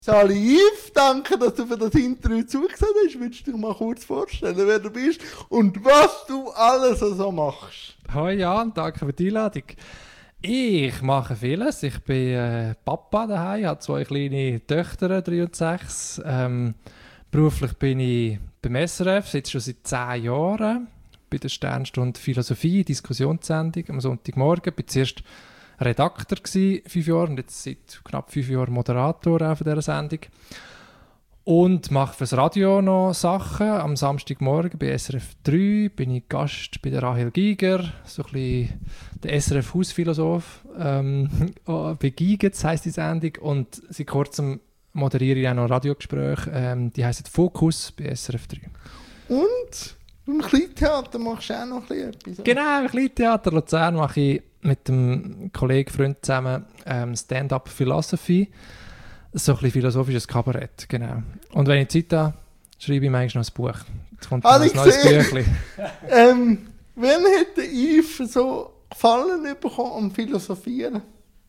Sali Yves, danke, dass du für das Interview zugesehen hast. Würdest du dir mal kurz vorstellen, wer du bist und was du alles so machst? Hoi Jan, danke für die Einladung. Ich mache vieles. Ich bin Papa daheim, habe 2 kleine Töchter, 3 und 6. Beruflich bin ich beim SRF, sitze schon seit 10 Jahren bei der Sternstunde Philosophie, Diskussionssendung am Sonntagmorgen. Bin zuerst Redakteur gsi, 5 Jahre, und jetzt seit knapp 5 Jahren Moderator auch von dieser Sendung. Und mache fürs Radio noch Sachen. Am Samstagmorgen bei SRF 3 bin ich Gast bei der Rahel Giger, so ein bisschen der SRF-Hausphilosoph. Bei Gigetz heisst die Sendung. Und seit kurzem moderiere ich auch noch Radiogespräche. Die heissen Fokus bei SRF 3. Und im Kleintheater machst du auch noch etwas? Genau, im Kleintheater Luzern mache ich mit einem Kollegen, Freund zusammen Stand-up Philosophy. So ein bisschen philosophisches Kabarett, genau. Und wenn ich Zeit habe, schreibe ich manchmal noch ein Buch. Jetzt kommt dann ein neues Büchlein. Wann hat der Yves so Gefallen bekommen am Philosophieren?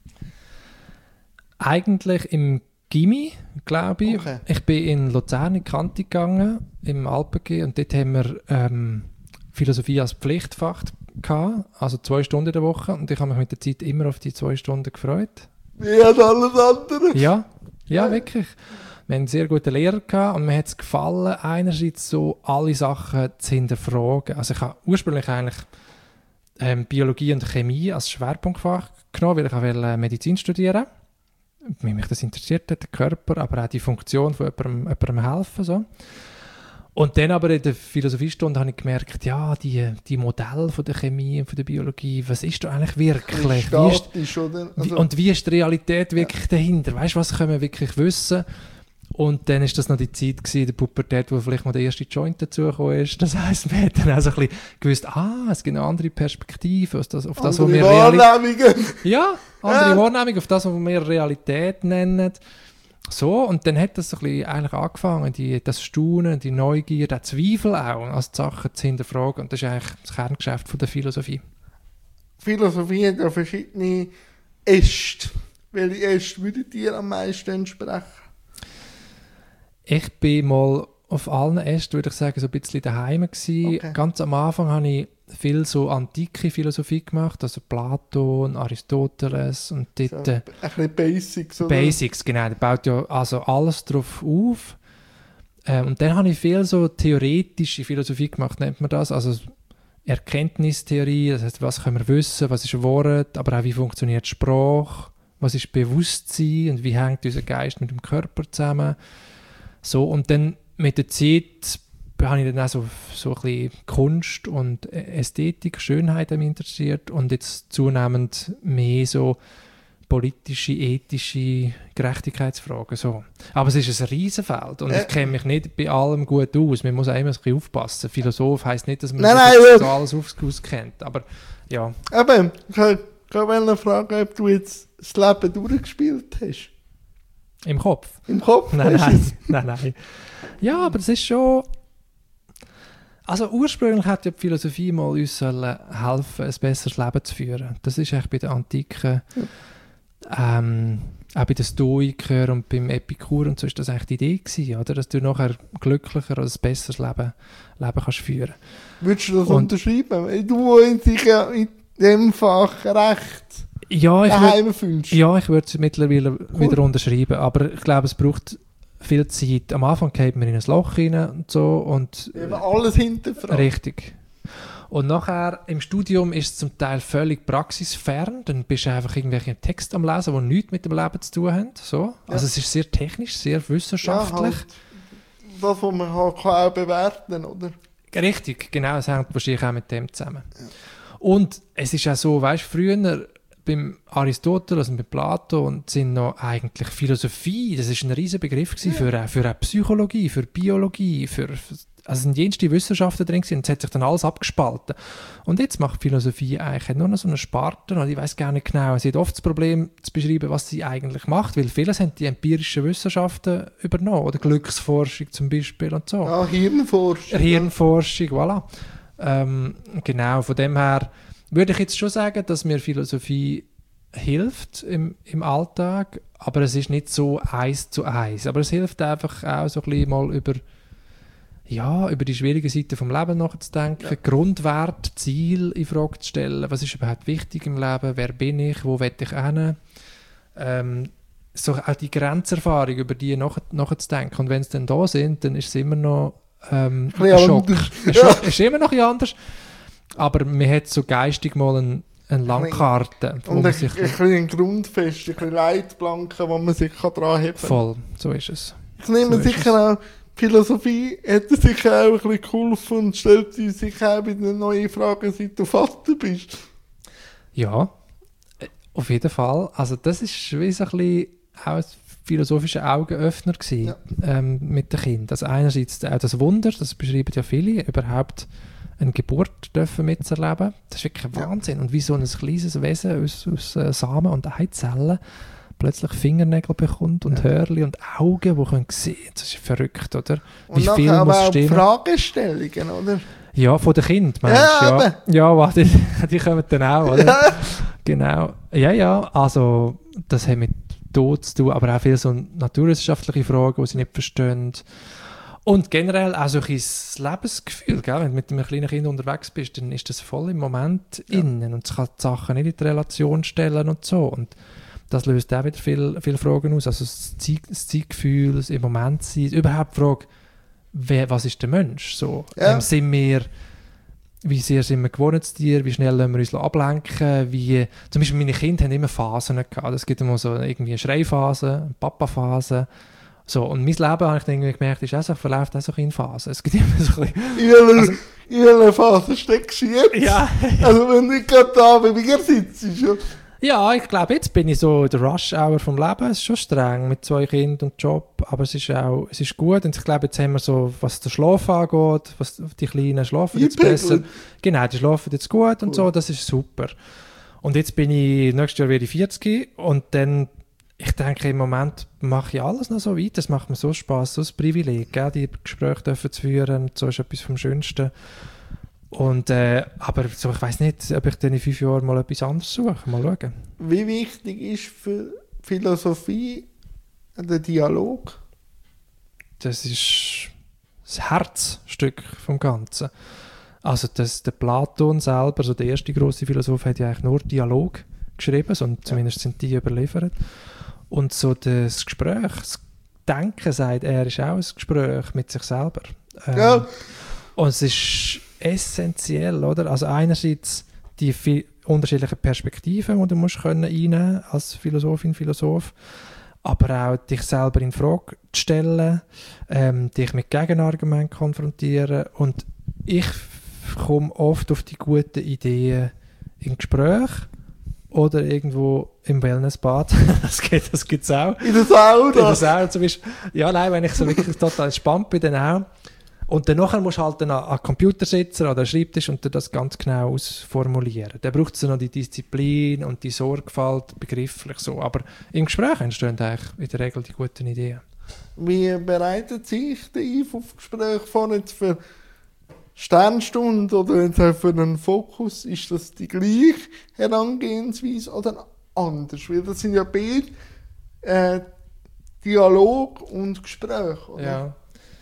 Eigentlich im Gymi, glaube ich. Okay. Ich bin in Luzern in die Kante gegangen, im Alpen-G, und dort haben wir Philosophie als Pflichtfach gehabt, also 2 Stunden in der Woche, und ich habe mich mit der Zeit immer auf die 2 Stunden gefreut. Wie hat alles andere? Ja, wirklich. Wir hatten einen sehr guten Lehrer gehabt, und mir hat es gefallen, einerseits so alle Sachen zu hinterfragen. Also ich habe ursprünglich eigentlich Biologie und Chemie als Schwerpunktfach genommen, weil ich auch Medizin studieren wollte. Mich das interessiert hat, der Körper, aber auch die Funktion von jemandem helfen. So. Und dann aber in der Philosophiestunde habe ich gemerkt, ja, die Modelle von der Chemie und von der Biologie, was ist da eigentlich wirklich? Statisch, oder? Also, und wie ist die Realität wirklich dahinter? Weißt du, was können wir wirklich wissen? Und dann war das noch die Zeit gewesen, der Pubertät, wo vielleicht mal der erste Joint dazugekommen ist. Das heisst, wir haben dann auch so ein bisschen gewusst, es gibt eine andere Perspektive auf das, was wir Wahrnehmungen. Ja, andere Wahrnehmung auf das, was wir Realität nennen. So, und dann hat das so ein bisschen eigentlich angefangen, das Staunen, die Neugier, der Zweifel auch, als die Sachen zu hinterfragen. Und das ist eigentlich das Kerngeschäft von der Philosophie. Philosophie hat ja verschiedene Äste. Welche Äste würden dir am meisten entsprechen? Ich bin mal auf allen Ästen, würde ich sagen, so ein bisschen daheim gewesen. Okay. Ganz am Anfang habe ich viel so antike Philosophie gemacht, also Platon, Aristoteles und dort... So, ein bisschen Basics, oder? Basics, genau. Da baut ja also alles drauf auf. Und dann habe ich viel so theoretische Philosophie gemacht, nennt man das. Also Erkenntnistheorie, das heißt, was können wir wissen, was ist ein Wort, aber auch wie funktioniert Sprache, was ist Bewusstsein und wie hängt unser Geist mit dem Körper zusammen. So, und dann mit der Zeit habe ich dann auch so ein bisschen Kunst und Ästhetik, Schönheit mich interessiert und jetzt zunehmend mehr so politische, ethische Gerechtigkeitsfragen. So. Aber es ist ein Riesenfeld und ich kenne mich nicht bei allem gut aus. Man muss auch immer ein bisschen aufpassen. Philosoph heisst nicht, dass man sich so alles auskennt. Aber ja. Eben, ich wollte fragen, ob du jetzt das Leben durchgespielt hast. Im Kopf? Im Kopf? Nein. Ja, aber es ist schon... Also ursprünglich hat ja die Philosophie mal uns helfen, ein besseres Leben zu führen. Das ist eigentlich bei den Antiken, auch bei den Stoikern und beim Epikur und so ist das eigentlich die Idee gewesen, oder? Dass du nachher glücklicher oder ein besseres Leben kannst führen. Würdest du das unterschreiben? Du dich ja in dem Fach recht daheim fühlst. Ja, ich würde es mittlerweile wieder unterschreiben, aber ich glaube, es braucht viel Zeit. Am Anfang geht man in ein Loch rein und so. Und eben alles hinterfragen. Richtig. Und nachher im Studium ist es zum Teil völlig praxisfern. Dann bist du einfach irgendwelche Texte am Lesen, die nichts mit dem Leben zu tun haben. So. Ja. Also es ist sehr technisch, sehr wissenschaftlich. Ja, halt das, was man halt kann auch bewerten, oder? Richtig, genau. Es hängt wahrscheinlich auch mit dem zusammen. Ja. Und es ist auch so, weißt du, früher beim Aristoteles und bei Plato und sind noch eigentlich Philosophie, das ist ein riesen Begriff gewesen für eine Psychologie, für Biologie, also sind jenste Wissenschaften drin gewesen und es hat sich dann alles abgespalten. Und jetzt macht Philosophie eigentlich nur noch so eine Sparte und ich weiss gar nicht genau, sie hat oft das Problem zu beschreiben, was sie eigentlich macht, weil vieles haben die empirischen Wissenschaften übernommen, oder Glücksforschung zum Beispiel und so. Ja, Hirnforschung. Hirnforschung, voilà. Genau, von dem her würde ich jetzt schon sagen, dass mir Philosophie hilft im Alltag, aber es ist nicht so 1:1. Aber es hilft einfach auch so ein bisschen mal über die schwierigen Seiten vom Leben nachzudenken, Grundwerte, Ziel in Frage zu stellen, was ist überhaupt wichtig im Leben, wer bin ich, wo will ich hin, so auch die Grenzerfahrung, über die nachzudenken. Und wenn es dann da sind, dann ist es immer noch ein Schock. Es ist immer noch ein bisschen anders, aber man hat so geistig mal eine Landkarte. Und ein bisschen Grundfest, ein bisschen Leitplanken, wo man sich daran heben kann. Voll, so ist es. Ich nehme So sicher auch, Philosophie hat dir sicher auch ein bisschen geholfen und stellt dir sicher auch wieder neue Fragen, seit du Vater bist. Ja, auf jeden Fall. Also das ist wie so ein bisschen auch ein philosophischer Augenöffner gewesen, mit den Kindern. Also einerseits auch das Wunder, das beschreiben ja viele, überhaupt eine Geburt dürfen mitzuerleben. Das ist wirklich ein Wahnsinn. Und wie so ein kleines Wesen aus Samen und Eizellen plötzlich Fingernägel bekommt und Hörli und Augen, die können sehen. Das ist verrückt, oder? Und wie viel muss auch stimmen? Fragestellungen, oder? Ja, von den Kindern, meinst du? Ja, warte, die kommen dann auch, oder? Ja. Genau. Ja, also das hat mit Tod zu tun, aber auch viele so naturwissenschaftliche Fragen, die sie nicht verstehen. Und generell auch so ein Lebensgefühl, gell? Wenn du mit einem kleinen Kind unterwegs bist, dann ist das voll im Moment innen und es kann die Sachen nicht in die Relation stellen und so. Und das löst auch wieder viele Fragen aus. Also das Zeitgefühl, das im Moment sein, überhaupt die Frage, was ist der Mensch? So, wie sehr sind wir Gewohnheitstiere, wie schnell lassen wir uns ablenken, zum Beispiel meine Kinder haben immer Phasen gehabt. Es gibt immer so irgendwie eine Schreiphase, eine Papaphase. So, und mein Leben, habe ich dann irgendwie gemerkt, verläuft auch so in Phasen. Es gibt immer so ein bisschen... In welcher Phase steckst du jetzt? Ja. Also wenn du gerade da bei mir sitzt, ja, ich glaube, jetzt bin ich so der Rush-Hour vom Leben. Es ist schon streng mit 2 Kindern und Job, aber es ist gut. Und ich glaube, jetzt haben wir so, was den Schlaf angeht, was die Kleinen schlafen jetzt besser. Genau, die schlafen jetzt gut und so, das ist super. Und jetzt nächstes Jahr werde ich 40 und dann, ich denke, im Moment mache ich alles noch so weiter. Es macht mir so Spass, so ein Privileg, gell? Die Gespräche zu führen, so ist etwas vom Schönsten. Und, aber so, ich weiss nicht, ob ich dann in 5 Jahren mal etwas anderes suche. Mal schauen. Wie wichtig ist für Philosophie der Dialog? Das ist das Herzstück vom Ganzen. Also der Platon selber, also der erste grosse Philosoph, hat ja eigentlich nur Dialog geschrieben, so, zumindest sind die überliefert. Und so das Gespräch, das Denken, sagt er, ist auch ein Gespräch mit sich selber. Und es ist essentiell, oder? Also einerseits die unterschiedlichen Perspektiven, die du musst einnehmen als Philosophin, Philosoph, aber auch dich selber in Frage zu stellen, dich mit Gegenargumenten konfrontieren. Und ich komme oft auf die guten Ideen in Gespräch oder irgendwo im Wellnessbad. Das gibt es auch. In der Sauna? In der Sauna zum Beispiel. Ja, nein, wenn ich so wirklich total entspannt bin, dann auch. Und dann nachher musst du halt dann an den Computer sitzen oder an den Schreibtisch und das ganz genau ausformulieren. Dann braucht es noch die Disziplin und die Sorgfalt, begrifflich so. Aber im Gespräch entstehen eigentlich in der Regel die guten Ideen. Wie bereitet sich der Yves auf Gespräch vor jetzt für Sternstunde oder jetzt auch für einen Fokus? Ist das die gleiche Herangehensweise oder anders? Weil das sind ja beide Dialog und Gespräch, oder?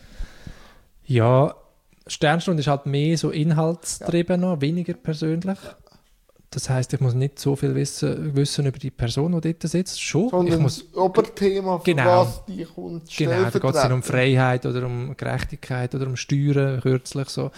Ja, Sternstunde ist halt mehr so inhaltstrieben noch, weniger persönlich. Das heisst, ich muss nicht so viel wissen über die Person, die dort sitzt. Schon. Sondern ich muss, das Oberthema, für was die kommt, genau, da geht es dann um Freiheit oder um Gerechtigkeit oder um Steuern, kürzlich so.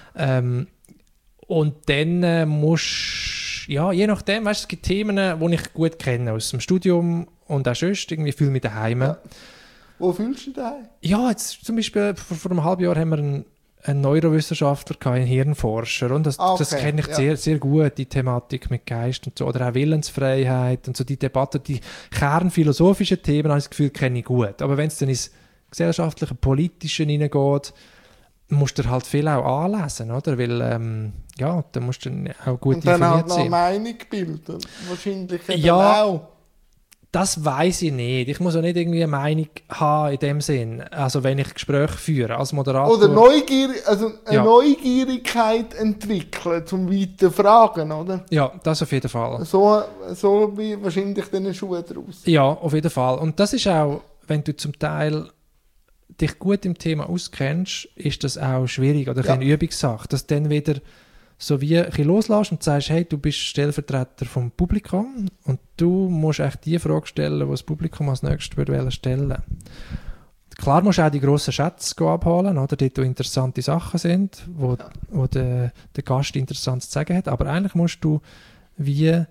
Und dann musst ja, je nachdem, weißt, es gibt Themen, die ich gut kenne aus dem Studium und auch sonst, irgendwie fühle ich mich daheim. Ja. Wo fühlst du dich daheim? Ja, jetzt zum Beispiel vor einem halben Jahr haben wir einen Neurowissenschaftler gehabt, einen Hirnforscher, und das kenne ich sehr, sehr gut, die Thematik mit Geist und so, oder auch Willensfreiheit und so, die Debatte, die kernphilosophischen Themen, habe ich das Gefühl, kenne ich gut. Aber wenn es dann ins gesellschaftliche, politische hineingeht, musst du halt viel auch anlesen, oder? Weil, ja, da musst du dann auch gut informiert sein. Und dann halt noch eine Meinung bilden, wahrscheinlich eben ja, auch. Das weiss ich nicht. Ich muss auch nicht irgendwie eine Meinung haben in dem Sinn. Also wenn ich Gespräche führe als Moderator. Oder eine Neugierigkeit entwickeln, zum weiter fragen, oder? Ja, das auf jeden Fall. So wie wahrscheinlich deine Schuhe draus. Ja, auf jeden Fall. Und das ist auch, wenn du zum Teil dich gut im Thema auskennst, ist das auch schwierig oder eine Übungssache, dass du dann wieder so wie ein bisschen loslässt und sagst, hey, du bist Stellvertreter vom Publikum und du musst echt die Frage stellen, die das Publikum als nächstes würde stellen. Klar musst du auch die grossen Schätze abholen, oder, dort wo interessante Sachen sind, wo der Gast Interessantes zu sagen hat, aber eigentlich musst du wie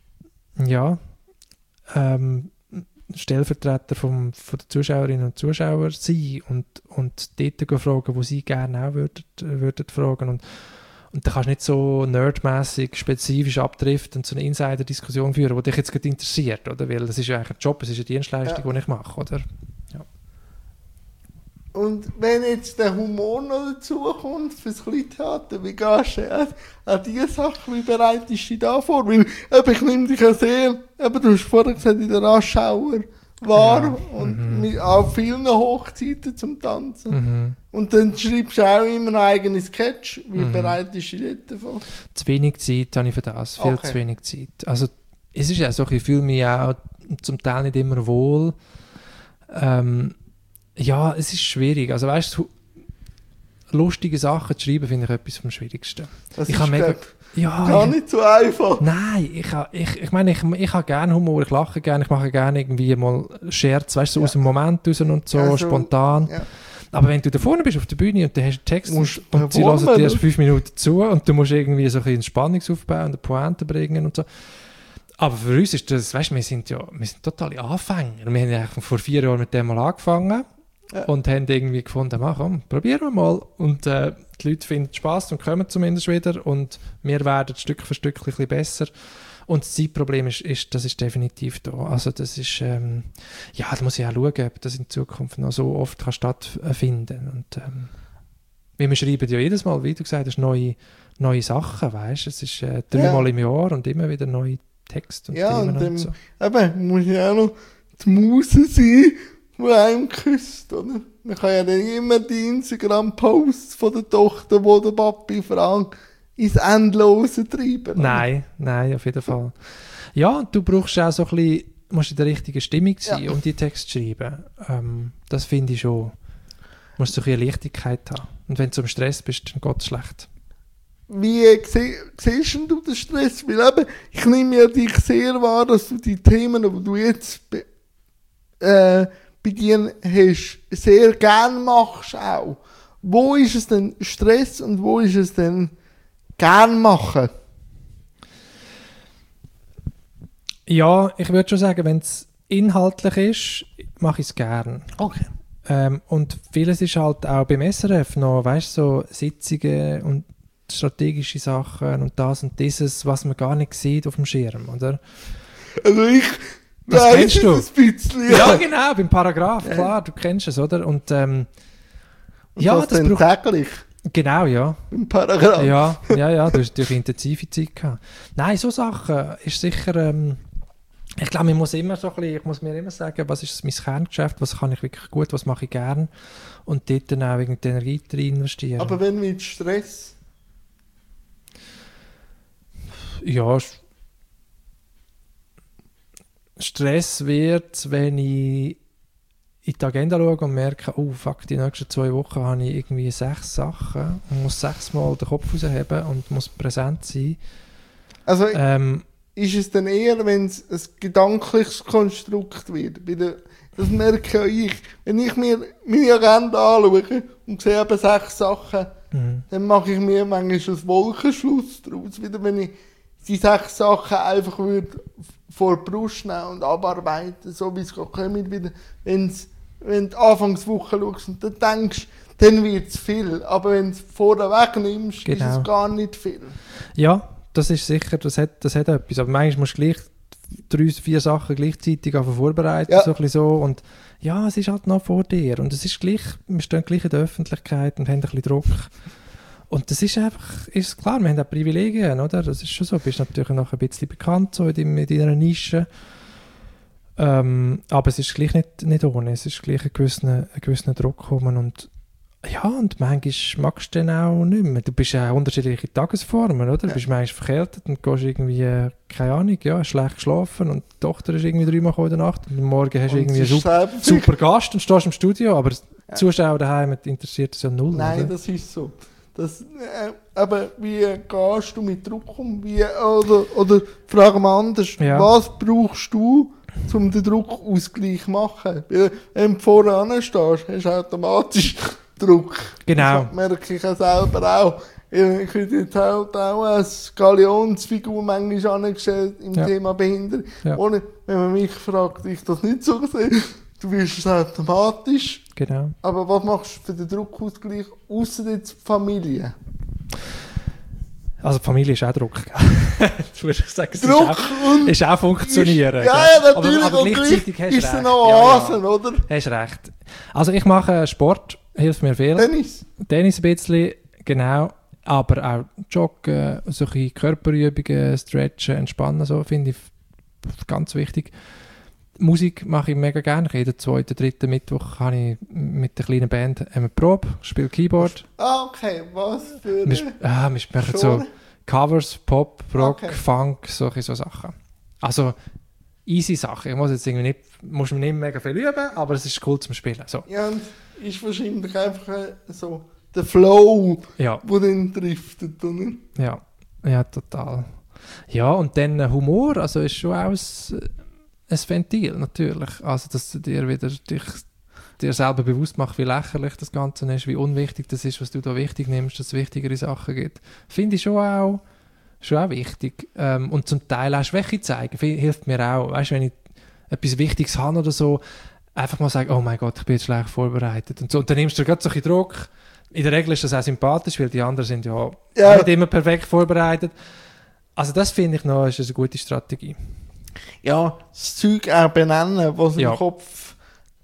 Stellvertreter von den Zuschauerinnen und Zuschauern sein und dort fragen, wo sie gerne auch würden fragen. Und da kannst du nicht so nerdmäßig spezifisch abdriften und so eine Insider-Diskussion führen, die dich jetzt gerade interessiert, oder? Weil das ist ja eigentlich ein Job, es ist eine Dienstleistung, die ich mache, oder? Ja. Und wenn jetzt der Humor noch dazukommt fürs Kleintheater, wie gehst du an diese Sachen, wie bereitest du dich da vor? Weil ich nehme dich ja sehr, du hast vorher gesagt, in der Raschauer war und mit auf vielen Hochzeiten zum Tanzen. Und dann schreibst du auch immer einen eigenen Sketch. Wie bereitest du dich dort vor? Zu wenig Zeit habe ich für das, viel zu wenig Zeit. Also es ist ja so, ich fühle mich auch zum Teil nicht immer wohl. Ja, es ist schwierig. Also weißt du, lustige Sachen zu schreiben, finde ich etwas vom Schwierigsten. Das ich ist gar nicht so einfach. Nein, ich meine, ich habe gerne Humor, ich lache gerne, ich mache gerne irgendwie mal Scherz, weißt du, so aus dem Moment raus und so, spontan. Ja. Aber wenn du da vorne bist auf der Bühne und du hast einen Text und sie hören dir erst 5 Minuten zu und du musst irgendwie so ein bisschen Spannungsaufbau und eine Pointe bringen und so. Aber für uns ist das, weißt du, wir sind totale Anfänger. Wir haben ja vor 4 Jahren mit dem mal angefangen. Ja. Und haben irgendwie gefunden, komm, probieren wir mal. Und die Leute finden Spass und kommen zumindest wieder. Und wir werden Stück für Stück ein bisschen besser. Und das Zeitproblem das ist definitiv da. Also das ist, da muss ich auch schauen, ob das in Zukunft noch so oft stattfinden kann. Und wir schreiben ja jedes Mal, wie du gesagt hast, neue Sachen, weißt? Es ist 3 Mal im Jahr und immer wieder neue Texte und Themen und so. Eben, muss ja auch noch die Muse sein, die einem küsst, oder? Man kann ja dann immer die Instagram-Posts von der Tochter, die der Papi fragt, ins Endlose treiben. Nein, auf jeden Fall. Ja, und du brauchst auch so ein bisschen, musst in der richtigen Stimmung sein, um die Texte zu schreiben. Das finde ich schon. Du musst so ein bisschen Leichtigkeit haben. Und wenn du im Stress bist, dann geht es schlecht. Wie siehst du den Stress? Weil eben, ich nehme ja dich sehr wahr, dass du die Themen, die du jetzt bei dir hast, sehr gern machst auch. Wo ist es denn Stress und wo ist es denn gern machen? Ja, ich würde schon sagen, wenn es inhaltlich ist, mache ich es gern. Okay. Und vieles ist halt auch beim SRF noch, weißt du, so Sitzungen und strategische Sachen und das und dieses, was man gar nicht sieht auf dem Schirm, oder? Also das kennst du. Ein bisschen, ja, genau, beim Paragraph, klar, du kennst es, oder? Und das braucht täglich. Genau, ja. Im Paragraph. Ja, du hast durch intensive Zeit gehabt. Nein, so Sachen ist sicher, ich glaube, ich muss mir immer sagen, was ist mein Kerngeschäft, was kann ich wirklich gut, was mache ich gern und dort dann auch die Energie drin investieren. Aber wenn mit Stress? Ja, Stress wird, wenn ich in die Agenda schaue und merke, oh fuck, die nächsten 2 Wochen habe ich irgendwie 6 Sachen und muss 6 Mal den Kopf rausheben und muss präsent sein. Also ist es dann eher, wenn es ein gedankliches Konstrukt wird? Das merke ja ich. Wenn ich mir meine Agenda anschaue und sehe eben 6 Sachen, dann mache ich mir manchmal einen Wolkenschluss daraus. Wieder wenn ich die 6 Sachen einfach würde vor die Brust nehmen und abarbeiten, so wie es kommt wieder. Wenn du Anfangswoche schaust und dann denkst, dann wird es viel. Aber wenn du es vorne wegnimmst, ist es gar nicht viel. Ja, das ist sicher, das hat etwas. Aber manchmal musst du gleich 3-4 Sachen gleichzeitig vorbereiten. Ja. So ein bisschen so. Und ja, es ist halt noch vor dir. Und es ist gleich, wir stehen gleich in der Öffentlichkeit und haben ein bisschen Druck. Und das ist einfach, ist klar, wir haben auch Privilegien, oder? Das ist schon so. Du bist natürlich noch ein bisschen bekannt so in deiner Nische. Aber es ist gleich nicht ohne. Es ist gleich ein gewisser Druck gekommen. Und ja, und manchmal magst du dann auch nicht mehr. Du bist ja auch unterschiedliche Tagesformen, oder? Du bist manchmal verkältet und gehst irgendwie, keine Ahnung, ja, schlecht geschlafen und die Tochter ist irgendwie 3 Mal in der Nacht und am Morgen hast du irgendwie einen super Gast und stehst im Studio, aber die Zuschauer daheim interessiert es ja null. Nein, oder? Das ist so. Aber wie gehst du mit Druck um? Oder frage mal anders, was brauchst du, um den Druckausgleich zu machen? Weil, wenn du vorne stehst, hast du automatisch Druck. Genau. Das merke ich ja selber auch. Ich bin jetzt halt auch als Galionsfigur manchmal angestellt im Thema Behinderung. Ja. Ohne, wenn man mich fragt, ich das nicht so sehe. Du wirst es automatisch. Genau. Aber was machst du für den Druckausgleich, ausser jetzt die Familie? Also die Familie ist auch Druck. Du würdest sagen, es Druck ist auch funktionieren. Ja, natürlich. Aber gleichzeitig hast du ist recht. es noch Oasen, oder? Hast recht. Also ich mache Sport, hilft mir viel. Tennis ein bisschen, genau. Aber auch Joggen, solche Körperübungen, Stretchen, Entspannen, so finde ich ganz wichtig. Musik mache ich mega gerne. Jeden 2., 3. Mittwoch habe ich mit der kleinen Band eine Probe, spiele Keyboard. Ah, okay. Was für wir machen so Covers, Pop, Rock, Funk, solche so Sachen. Also easy Sachen. Ich muss jetzt irgendwie muss man nicht mega viel üben, aber es ist cool zum Spielen. So. Ja, und ist wahrscheinlich einfach so der Flow, der dann driftet, oder? Ja, total. Ja, und dann Humor, also ist schon auch ein Ventil, natürlich. Also, dass du dir selber bewusst machst, wie lächerlich das Ganze ist, wie unwichtig das ist, was du da wichtig nimmst, dass es wichtigere Sachen gibt. Finde ich schon auch wichtig. Und zum Teil auch Schwäche zeigen, hilft mir auch. Weißt du, wenn ich etwas Wichtiges habe oder so, einfach mal sagen, oh mein Gott, ich bin jetzt schlecht vorbereitet. Und, so. Und dann nimmst du gerade so ein bisschen Druck. In der Regel ist das auch sympathisch, weil die anderen sind ja nicht immer perfekt vorbereitet. Also das finde ich noch, ist eine gute Strategie. Ja, das Zeug auch benennen, was im Kopf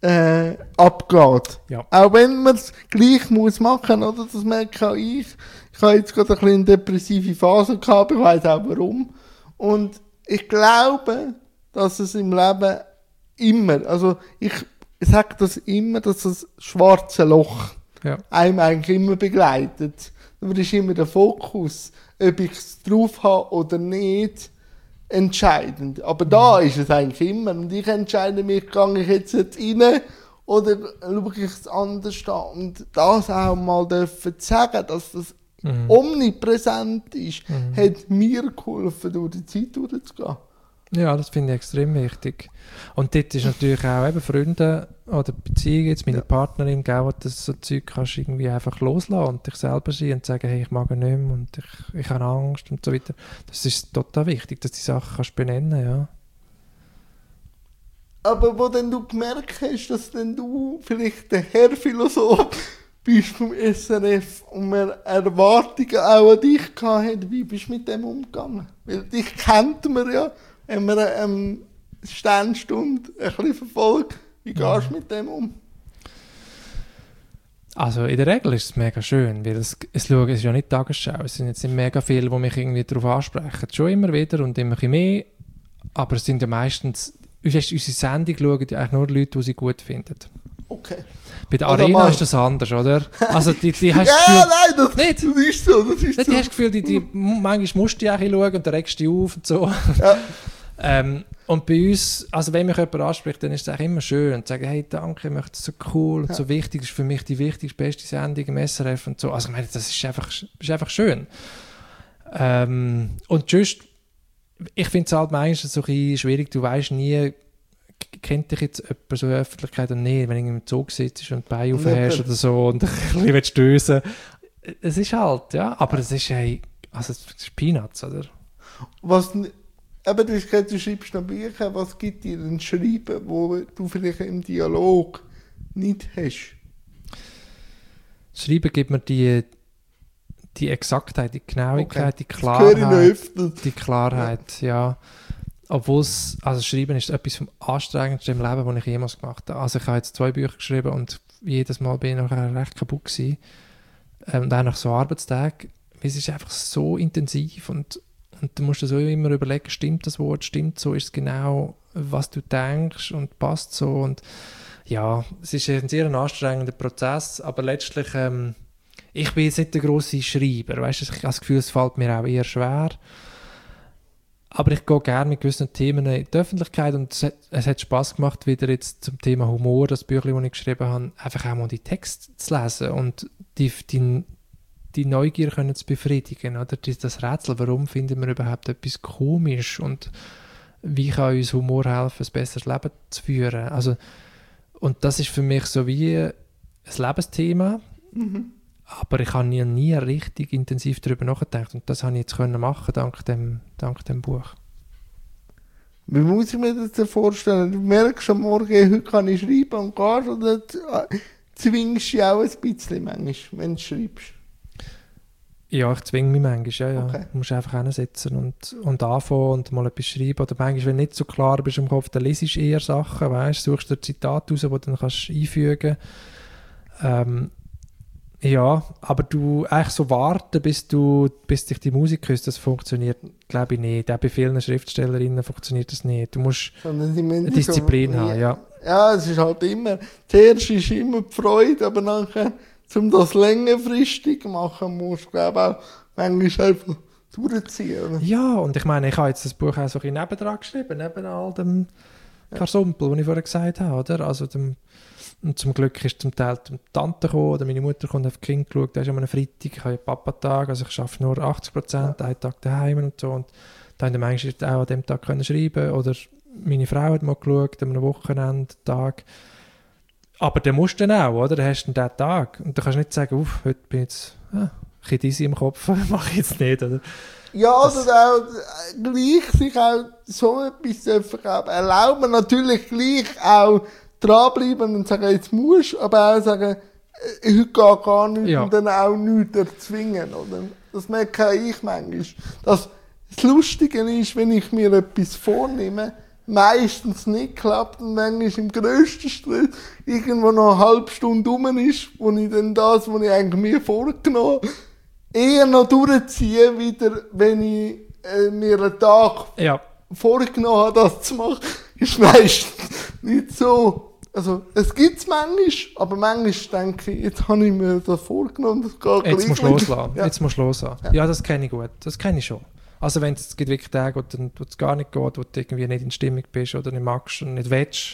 abgeht. Ja. Auch wenn man es gleich muss machen, oder? Das merke auch ich. Ich habe jetzt gerade eine depressive Phase gehabt, ich weiss auch warum. Und ich glaube, dass es im Leben immer, also ich sage das immer, dass das schwarze Loch einem eigentlich immer begleitet. Da ist immer der Fokus, ob ich es drauf habe oder nicht, entscheidend. Aber da ist es eigentlich immer. Und ich entscheide mich, gehe ich jetzt rein oder schaue ich es anders an. Und das auch mal dürfen sagen, dass das omnipräsent ist, hat mir geholfen, durch die Zeit durchzugehen. Ja, das finde ich extrem wichtig. Und dort ist natürlich auch eben Freunde oder Beziehungen, jetzt meine Partnerin, wo du so Zeug kannst irgendwie einfach loslassen und dich selber sein und sagen, hey, ich mag ihn nicht mehr und ich habe Angst und so weiter. Das ist total wichtig, dass du die Sachen kannst benennen, ja. Aber wo denn du gemerkt hast, dass denn du vielleicht der Herr Philosoph bist vom SRF und man Erwartungen auch an dich gehabt hat, wie bist du mit dem umgegangen? Weil dich kennt man ja, wenn man eine Sternstunde ein bisschen verfolgt. Wie gehst du mit dem um? Also in der Regel ist es mega schön, weil es ist ja nicht Tagesschau, es sind jetzt nicht mega viele, die mich irgendwie darauf ansprechen. Schon immer wieder und immer ein mehr, aber es sind ja meistens, unsere Sendung schauen ja eigentlich nur Leute, die sie gut finden. Okay. Bei der Arena ist das anders, oder? Also die hast das ist so. Du hast das Gefühl, manchmal musst du die auch schauen und dann regst du dich auf und so. Ja. Und bei uns, also wenn mich jemand anspricht, dann ist es eigentlich immer schön und sagen, hey, danke, ich möchte es so cool und so wichtig, das ist für mich die wichtigste, beste Sendung im SRF und so. Also ich meine, das ist einfach schön. Und just, ich finde es halt manchmal so ein bisschen schwierig, du weißt nie, kennt dich jetzt jemand so in der Öffentlichkeit oder nicht, wenn du im Zug sitzt und die Beine aufhörst oder so und ein bisschen stößen. Es ist halt, ja, aber es ist, also es ist Peanuts, oder? Aber du hast gesagt, du schreibst noch Bücher, was gibt dir ein Schreiben, wo du vielleicht im Dialog nicht hast? Schreiben gibt mir die Exaktheit, die Genauigkeit, die Klarheit, ja. Obwohl also Schreiben ist etwas vom Anstrengendsten im Leben, was ich jemals gemacht habe. Also ich habe jetzt 2 Bücher geschrieben und jedes Mal bin ich nachher recht kaputt gewesen. Und auch nach so Arbeitstagen, es ist einfach so intensiv und Und du musst dir so immer überlegen, stimmt das Wort, stimmt so, ist es genau, was du denkst und passt so. Und ja, es ist ein sehr anstrengender Prozess, aber letztlich, ich bin jetzt nicht der grosse Schreiber, weißt du, ich habe das Gefühl, es fällt mir auch eher schwer. Aber ich gehe gerne mit gewissen Themen in die Öffentlichkeit und es hat Spass gemacht, wieder jetzt zum Thema Humor, das Büchlein, das ich geschrieben habe, einfach auch mal die Texte zu lesen und die Neugier können zu befriedigen, oder das Rätsel, warum finden wir überhaupt etwas komisch und wie kann uns Humor helfen, ein besseres Leben zu führen. Also, und das ist für mich so wie ein Lebensthema, aber ich habe nie richtig intensiv darüber nachgedacht und das habe ich jetzt können machen dank dem Buch. Wie muss ich mir das vorstellen? Du merkst am Morgen, heute kann ich schreiben und gehst, oder zwingst du dich auch ein bisschen manchmal, wenn du schreibst? Ja, ich zwinge mich manchmal, ja. Okay. Du musst einfach hinsetzen und anfangen und mal etwas schreiben. Oder manchmal, wenn du nicht so klar bist im Kopf, dann lesest du eher Sachen, weißt, suchst dir Zitate raus, die du dann kannst einfügen kannst. Ja, aber du eigentlich so warten, bis dich die Musik küsst, das funktioniert, glaube ich, nicht. Auch bei vielen Schriftstellerinnen funktioniert das nicht. Du musst eine Disziplin haben, ja. Ja, es ist halt immer, zuerst ist immer die Freude, aber nachher, um das längerfristig zu machen, musst du, glaube ich, auch manchmal einfach durchziehen. Oder? Ja, und ich meine, ich habe jetzt das Buch auch so ein bisschen nebendran geschrieben, neben all dem Karsumpel, den ich vorher gesagt habe, oder? Also und zum Glück ist zum Teil die Tante gekommen, oder meine Mutter kommt auf die Kinder geschaut, da ist am Freitag, ich habe ja Papa-Tag, also ich arbeite nur 80%, einen Tag daheim und so, und da haben wir manchmal auch an dem Tag können schreiben, oder meine Frau hat mal geschaut, an einem Wochenendtag. Aber dann musst du dann auch, oder? Dann hast du den Tag. Und du kannst nicht sagen, heute bin ich jetzt ein bisschen dizzy im Kopf, mache ich jetzt nicht, oder? Ja, oder auch gleich sich auch so etwas dürfen erlauben. Natürlich gleich auch dranbleiben und sagen, jetzt musst du, aber auch sagen, heute geht gar nichts und dann auch nichts erzwingen, oder? Das merke ich manchmal. Das Lustige ist, wenn ich mir etwas vornehme, meistens nicht klappt und manchmal im grössten Stress irgendwo noch eine halbe Stunde rum ist, wo ich dann das, was ich eigentlich mir vorgenommen habe, eher noch durchziehe, wieder, wenn ich mir einen Tag vorgenommen habe, das zu machen, ist meistens nicht so. Also, es gibt es manchmal, aber manchmal denke ich, jetzt habe ich mir das vorgenommen, das geht jetzt musst du loslassen. Ja. Jetzt musst du loslassen. Ja, das kenne ich gut. Das kenne ich schon. Also wenn es wirklich Tage gibt, wo es gar nicht geht, wo du irgendwie nicht in Stimmung bist oder nicht magst und nicht willst.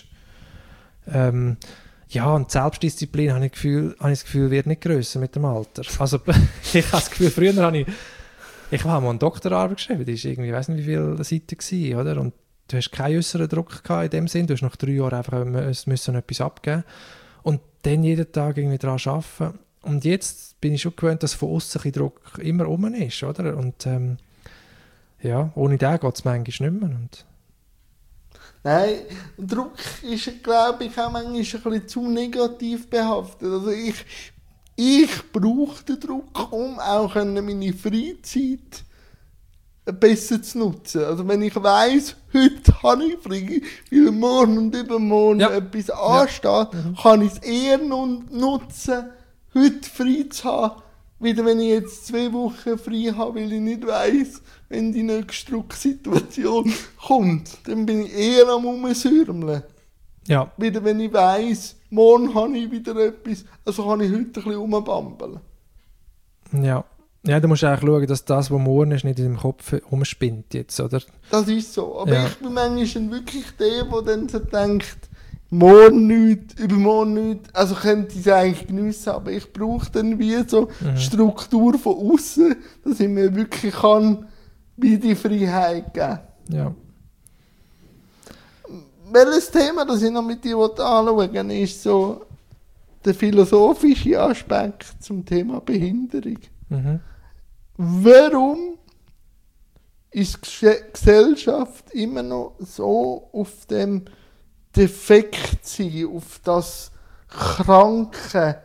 Ja, und Selbstdisziplin, habe ich das Gefühl, wird nicht grösser mit dem Alter. Also ich habe das Gefühl, früher habe ich habe mal eine Doktorarbeit geschrieben, die war irgendwie, ich weiss nicht wie viele Seiten gewesen, oder? Und du hast keinen äußeren Druck gehabt in dem Sinn, du hast nach 3 Jahren einfach müssen etwas abgeben und dann jeden Tag irgendwie daran arbeiten. Und jetzt bin ich schon gewöhnt, dass von außen ein Druck immer rum ist, oder? Und ja, ohne den geht es manchmal nicht mehr. Und nein, Druck ist, glaube ich, auch manchmal ein bisschen zu negativ behaftet. Also ich brauche den Druck, um auch meine Freizeit besser zu nutzen. Also wenn ich weiss, heute habe ich frei, weil morgen und übermorgen etwas ansteht, kann ich es eher nutzen, heute frei zu haben, wieder wenn ich jetzt 2 Wochen frei habe, weil ich nicht weiss, wenn die nächste Drucksituation kommt, dann bin ich eher am Rumsürmeln. ja. Wieder wenn ich weiss, morgen habe ich wieder etwas, also kann ich heute ein bisschen rumbambeln. Ja. Ja, du musst eigentlich schauen, dass das, was morgen ist, nicht in deinem Kopf umspinnt jetzt, oder? Das ist so. Aber ich bin manchmal wirklich der dann so denkt, morgen nichts, übermorgen nichts. Also könnte ich es eigentlich geniessen, aber ich brauche dann wie so Struktur von außen, dass ich mir wirklich kann, wie die Freiheit geben. Ja. Welches Thema, das ich noch mit dir anschauen will, ist so der philosophische Aspekt zum Thema Behinderung. Mhm. Warum ist die Gesellschaft immer noch so auf dem Defekt sein, auf das Kranke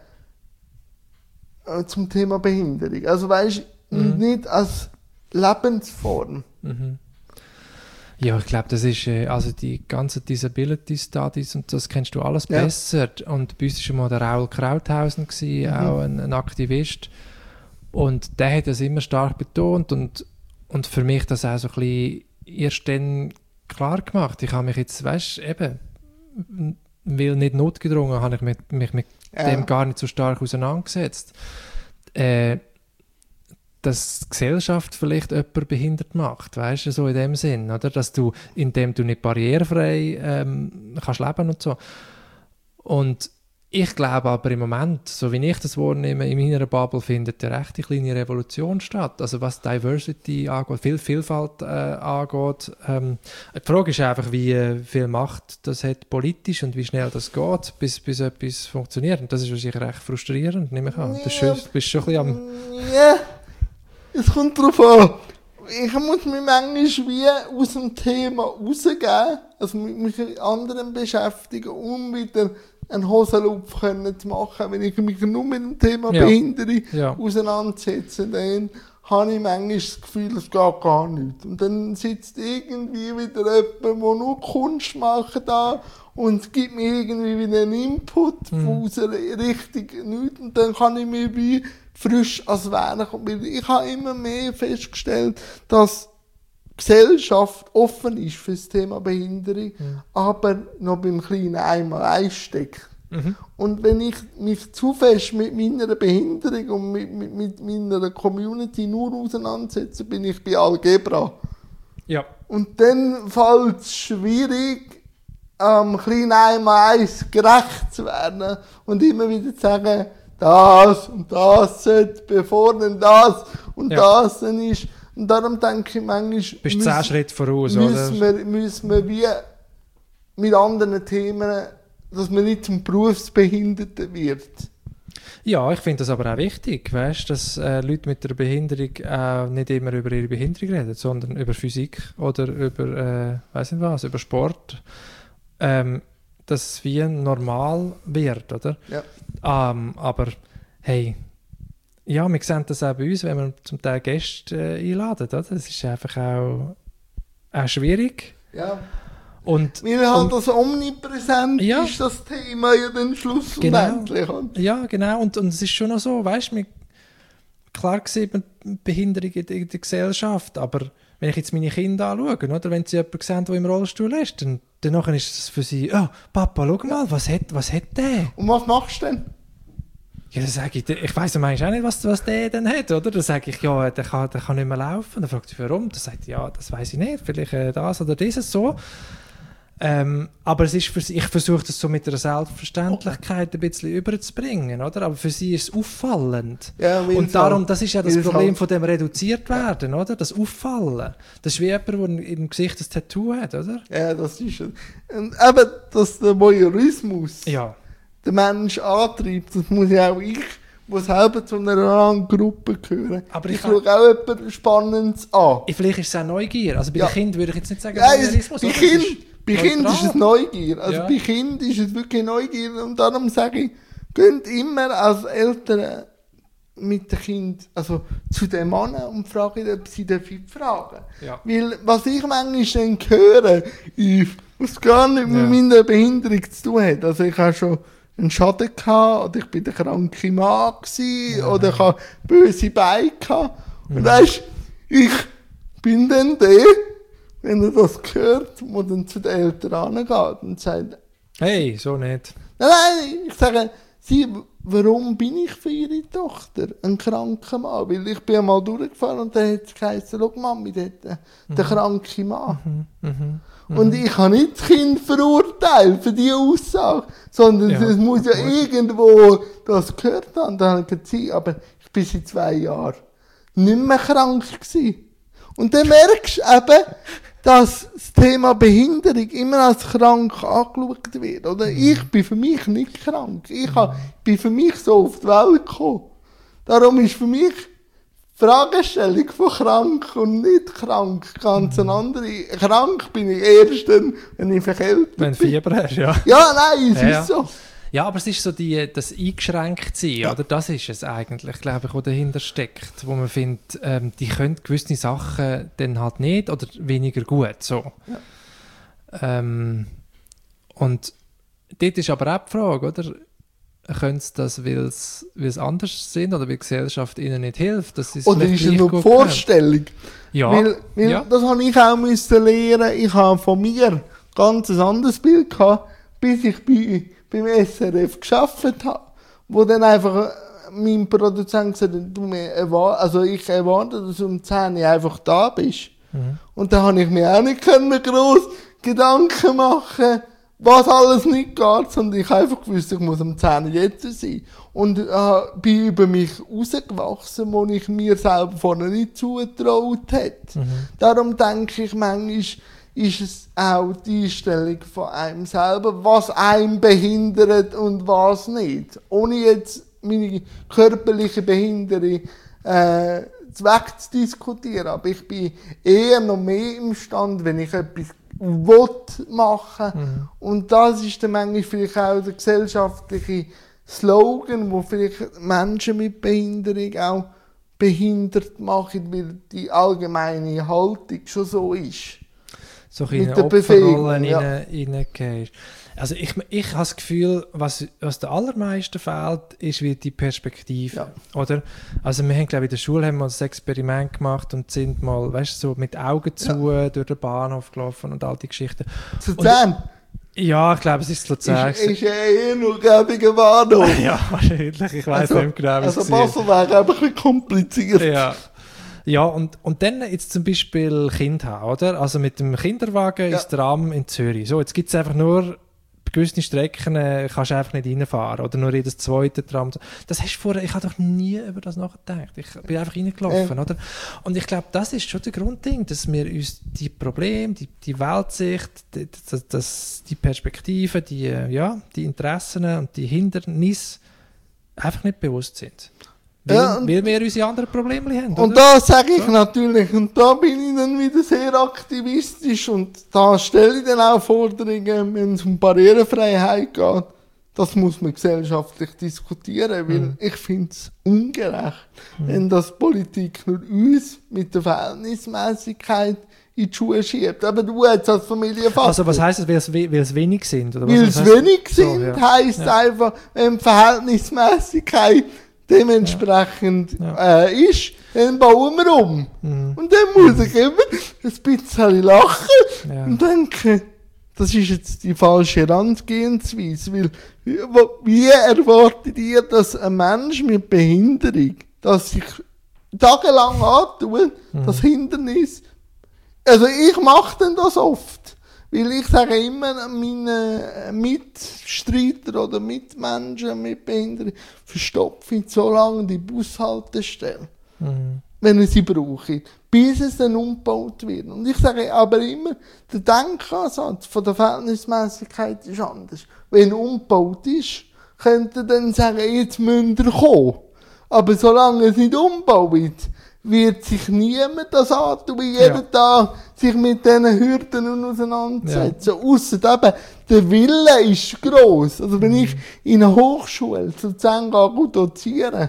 zum Thema Behinderung? Also weißt du, nicht als Lebensform. Mhm. Ja, ich glaube, das ist also die ganzen Disability Studies und das kennst du alles besser. Und bei uns war schon mal der Raoul Krauthausen, auch ein Aktivist. Und der hat das immer stark betont und und für mich das auch so ein bisschen erst dann klar gemacht. Ich habe mich jetzt, weißt du, eben, weil nicht notgedrungen, habe ich mich mit dem gar nicht so stark auseinandergesetzt. Dass die Gesellschaft vielleicht jemanden behindert macht, weißt du, so in dem Sinn, oder? Dass du, indem du nicht barrierefrei kannst leben und so. Und ich glaube aber im Moment, so wie ich das wahrnehme, in meiner Bubble findet eine recht kleine Revolution statt. Also was Diversity angeht, Vielfalt angeht. Die Frage ist einfach, wie viel Macht das hat politisch und wie schnell das geht, bis etwas funktioniert. Und das ist wahrscheinlich recht frustrierend, nehme ich an. Das ist schön, du bist schon ein bisschen am... Ja, es kommt darauf an. Ich muss mich manchmal wie aus dem Thema rausgeben, also mich mit anderen beschäftigen, um wieder einen Hosenlupf zu machen. Wenn ich mich nur mit dem Thema Behinderung auseinandersetze, dann habe ich manchmal das Gefühl, es geht gar nicht. Und dann sitzt irgendwie wieder jemand, der nur Kunst macht da und gibt mir irgendwie wieder einen Input aus einer Richtung nichts. Und dann kann ich mich wie frisch als Wähler kommen. Ich habe immer mehr festgestellt, dass Gesellschaft offen ist für das Thema Behinderung, aber noch beim kleinen Einmal-Eins steckt. Und wenn ich mich zu fest mit meiner Behinderung und mit meiner Community nur auseinandersetze, bin ich bei Algebra. Ja. Und dann fällt es schwierig, kleinen Einmal-Eins gerecht zu werden und immer wieder zu sagen, das und das sollte, bevor dann das und das dann ist. Und darum denke ich manchmal, bist 10 Schritte voraus, oder? Müssen wir wie mit anderen Themen, dass man nicht zum Berufsbehinderten wird. Ja, ich finde das aber auch wichtig, weißt, dass Leute mit einer Behinderung nicht immer über ihre Behinderung reden, sondern über Physik oder über, weiss nicht was, über Sport. Dass es wie normal wird, oder? Ja. Aber hey, ja, wir sehen das auch bei uns, wenn wir zum Teil Gäste einladen, oder? Das ist einfach auch schwierig. Ja. Und, weil halt das omnipräsent ist, das Thema ja dann schlussendlich. Ja, genau. Und es ist schon noch so, weißt du, klar gesehen Behinderung in der Gesellschaft, aber wenn ich jetzt meine Kinder anschaue, oder wenn sie jemanden sehen, der im Rollstuhl ist, dann ist es für sie, oh, Papa, schau mal, was hat der? Und was machst du denn? Ja, dann sage ich weiss manchmal auch nicht, was der denn hat, oder? Dann sage ich, ja, der kann nicht mehr laufen. Dann fragt sie, warum? Dann sagt ja, das weiss ich nicht, vielleicht das oder dieses so. Aber es ist für sie, ich versuche das so mit einer Selbstverständlichkeit ein bisschen überzubringen, oder? Aber für sie ist es auffallend. Ja, und darum, das ist ja das Problem von dem reduziert werden, oder? Das Auffallen. Das ist wie jemand, der im Gesicht ein Tattoo hat, oder? Ja, das ist es. Und eben, dass der Voyeurismus den Menschen antreibt, das muss ja auch ich, der selber zu einer anderen Gruppe gehören. Aber ich schaue auch etwas Spannendes an. Vielleicht ist es auch Neugier. Also bei den Kindern würde ich jetzt nicht sagen, Voyeurismus. Bei Kindern ist es Neugier. Also bei Kindern ist es wirklich Neugier. Und darum sage ich, geht immer als Eltern mit den Kindern zu den Männern und fragen, ob sie fragen. Ja. Weil was ich manchmal dann höre, ist, was gar nicht mit meiner Behinderung zu tun hat. Also ich habe schon einen Schaden gehabt, oder ich war der kranke Mann gewesen, oder ich habe böse Beine gehabt. Und weisst, ich bin dann der, wenn er das hört, wo dann zu den Eltern angeht und sagt, hey, so nicht. Nein, ich sage, warum bin ich für ihre Tochter ein kranker Mann? Weil ich bin einmal durchgefahren und dann hat es geheißen, schau Mami, der kranke Mann. Und ich habe nicht das Kind verurteilt für diese Aussage, sondern es muss ja irgendwo das gehört haben. Dann habe ich gesagt, aber ich bin seit 2 Jahren nicht mehr krank gewesen. Und dann merkst du eben, dass das Thema Behinderung immer als krank angeschaut wird. Oder? Ich bin für mich nicht krank. Ich bin für mich so auf die Welt gekommen. Darum ist für mich die Fragestellung von krank und nicht krank ganz eine andere. Krank bin ich erst dann, wenn ich verkältet bin. Wenn du Fieber hast, ja. Ja, nein, es ist so. Ja, aber es ist so das Eingeschränktsein, oder? Das ist es eigentlich, glaube ich, was dahinter steckt, wo man findet, die können gewisse Sachen dann halt nicht oder weniger gut, so. Ja. Und dort ist aber auch die Frage, oder? können sie das, weil es anders sind oder weil die Gesellschaft ihnen nicht hilft. Das ist Oder ist es nur die Vorstellung? Ja. Weil das habe ich auch müssen lernen. Ich habe von mir ganz ein anderes Bild gehabt, bis ich beim SRF gearbeitet habe. Wo dann einfach mein Produzent gesagt hat, ich erwarte, dass du um 10 Uhr einfach da bist. Mhm. Und da habe ich mir auch nicht gross Gedanken machen, was alles nicht geht, sondern ich habe einfach gewusst, ich muss um 10 Uhr jetzt sein. Und bin über mich rausgewachsen, wo ich mir selber vorher nicht zugetraut hätte. Mhm. Darum denke ich, manchmal ist es auch die Einstellung von einem selber, was einen behindert und was nicht. Ohne jetzt meine körperliche Behinderung wegzudiskutieren. Aber ich bin eher noch mehr imstande, wenn ich etwas machen will. Mhm. Und das ist dann manchmal vielleicht auch der gesellschaftliche Slogan, wo vielleicht Menschen mit Behinderung auch behindert machen, weil die allgemeine Haltung schon so ist. So in eine Opferrolle reingehst. Also ich habe das Gefühl, was der allermeisten fehlt, ist wie die Perspektive. Ja. Oder? Also wir haben, glaube ich, in der Schule haben wir ein Experiment gemacht und sind mal, weißt du, so mit Augen zu durch den Bahnhof gelaufen und all die Geschichten. Zu Luzern? Ja, ich glaube, es ist Luzern. Ist ja nur, glaube ich, ein Bahnhof. Ja, wahrscheinlich. Ich weiss nicht genau, wie es ist. Also Basel wäre einfach ein bisschen kompliziert. Ja. Ja, und dann jetzt zum Beispiel Kind haben, oder? Also mit dem Kinderwagen ins Tram in Zürich. So, jetzt gibt es einfach nur bei gewissen Strecken kannst du einfach nicht reinfahren oder nur jedes zweite Tram. Das hast du vorher, ich habe doch nie über das nachgedacht. Ich bin einfach reingelaufen, oder? Und ich glaube, das ist schon der Grundding, dass wir uns die Probleme, die Weltsicht, die Perspektiven, die Interessen und die Hindernisse einfach nicht bewusst sind. Weil wir unsere anderen Probleme haben. Und da sage ich natürlich, und da bin ich dann wieder sehr aktivistisch und da stelle ich dann auch Forderungen, wenn es um Barrierefreiheit geht. Das muss man gesellschaftlich diskutieren, weil ich finde es ungerecht, wenn das Politik nur uns mit der Verhältnismäßigkeit in die Schuhe schiebt. Aber du jetzt als Familienvater. Also was heisst das, weil es wenig sind? Oder weil es wenig sind, heisst einfach, wenn Verhältnismäßigkeit dementsprechend ist, dann bauen wir um. Mhm. Und dann muss ich immer ein bisschen lachen und denken, das ist jetzt die falsche Herangehensweise, weil wie erwartet ihr, dass ein Mensch mit Behinderung, das sich tagelang antut, das Hindernis, also ich mache denn das oft, weil ich sage immer meinen Mitstreiter oder Mitmenschen mit Behinderung, verstopfe so lange die Bushaltestelle, wenn ich sie brauche, bis es dann umgebaut wird. Und ich sage aber immer, der Denkansatz von der Verhältnismäßigkeit ist anders. Wenn umgebaut ist, könnt ihr dann sagen, jetzt müsst ihr kommen. Aber solange es nicht umgebaut wird sich niemand das antun, jeden Tag sich mit diesen Hürden auseinandersetzen. Ja. Ausser eben, der Wille ist gross. Also wenn ich in einer Hochschule zu 10 dozieren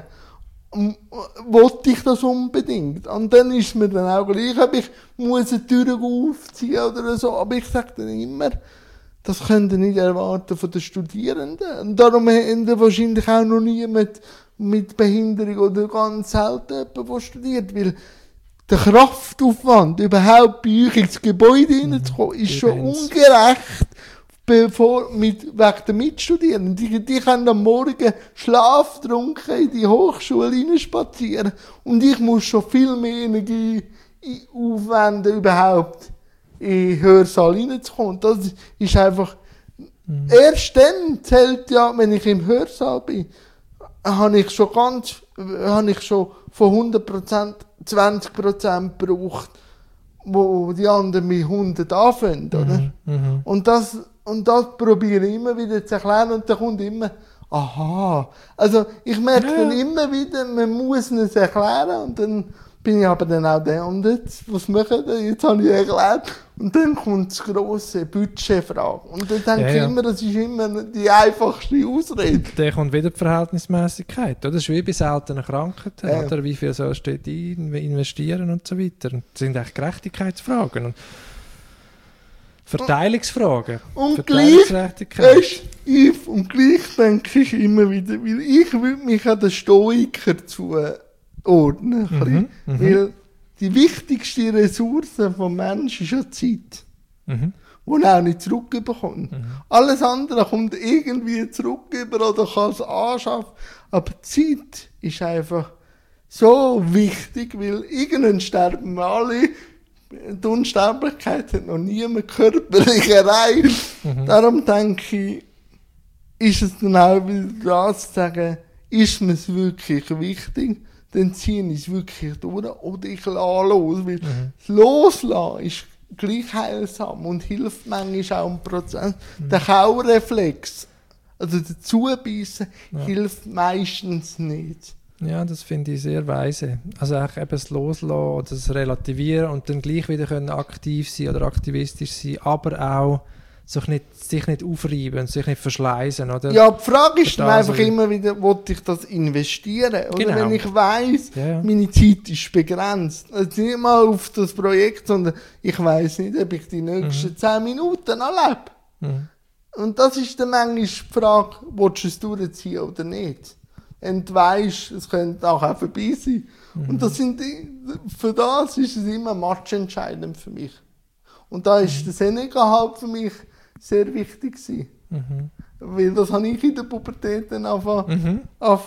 wollte ich das unbedingt. Und dann ist mir dann auch gleich, ob ich muss eine Tür aufziehen oder so. Aber ich sage dann immer, das könnt ihr nicht erwarten von den Studierenden. Und darum haben wahrscheinlich auch noch niemand mit Behinderung oder ganz selten jemand, der studiert. Weil der Kraftaufwand, überhaupt bei euch ins Gebäude hineinzukommen, ist schon ungerecht. Wegen den Mitstudierenden. Die können am Morgen schlaftrunken in die Hochschule hineinspazieren. Und ich muss schon viel mehr Energie aufwenden, überhaupt in den Hörsaal hineinzukommen. Das ist einfach, erst dann zählt ja, wenn ich im Hörsaal bin, habe ich schon von 100% 20% gebraucht, wo die anderen mit 100 anfangen, oder? Und das probiere ich immer wieder zu erklären und dann kommt immer, aha. Also ich merke dann immer wieder, man muss es erklären und dann bin ich aber dann auch der und jetzt, was machen wir? Jetzt habe ich erklärt und dann kommt das grosse Budgetfrage. Und dann denke ich immer, das ist immer die einfachste Ausrede. Dann kommt wieder die Verhältnismäßigkeit, oder? Das ist wie bei seltenen Krankheiten, oder? Wie viel sollst du dort investieren und so weiter. Und das sind echt Gerechtigkeitsfragen. Und Verteilungsfragen. Und gleich, Verteilungsgerechtigkeit. weißt, und gleich denke ich immer wieder, weil ich würde mich an den Stoiker zuordnen. Weil die wichtigste Ressource des Menschen ist ja Zeit. Die er auch nicht zurückbekommt. Alles andere kommt irgendwie zurück oder kann es anschaffen. Aber Zeit ist einfach so wichtig, weil irgendwann sterben wir alle. Die Unsterblichkeit hat noch niemand körperlich erreicht. Darum denke ich, ist es dann auch wieder dran zu sagen, ist mir es wirklich wichtig, dann ziehe ich es wirklich durch oder ich lasse los. Weil das Loslassen ist gleich heilsam und hilft manchmal auch im Prozess. Der Kaureflex, also der Zubeissen, hilft meistens nicht. Ja, das finde ich sehr weise. Also auch eben das Loslassen oder das Relativieren und dann gleich wieder können aktiv sein oder aktivistisch sein, aber auch sich nicht aufreiben und sich nicht verschleißen, oder? Ja, die Frage ist dann einfach also, immer wieder, will ich das investieren? Oder genau. wenn ich weiss, meine Zeit ist begrenzt. Also nicht mal auf das Projekt, sondern ich weiss nicht, ob ich die nächsten 10 Minuten noch lebe. Und das ist dann manchmal die Frage, willst du es durchziehen oder nicht? Und du weisst, es könnte auch vorbei sein. Und für das ist es immer matchentscheidend für mich. Und da ist der Senegal halt für mich sehr wichtig gewesen. Weil das habe ich in der Pubertät dann angefangen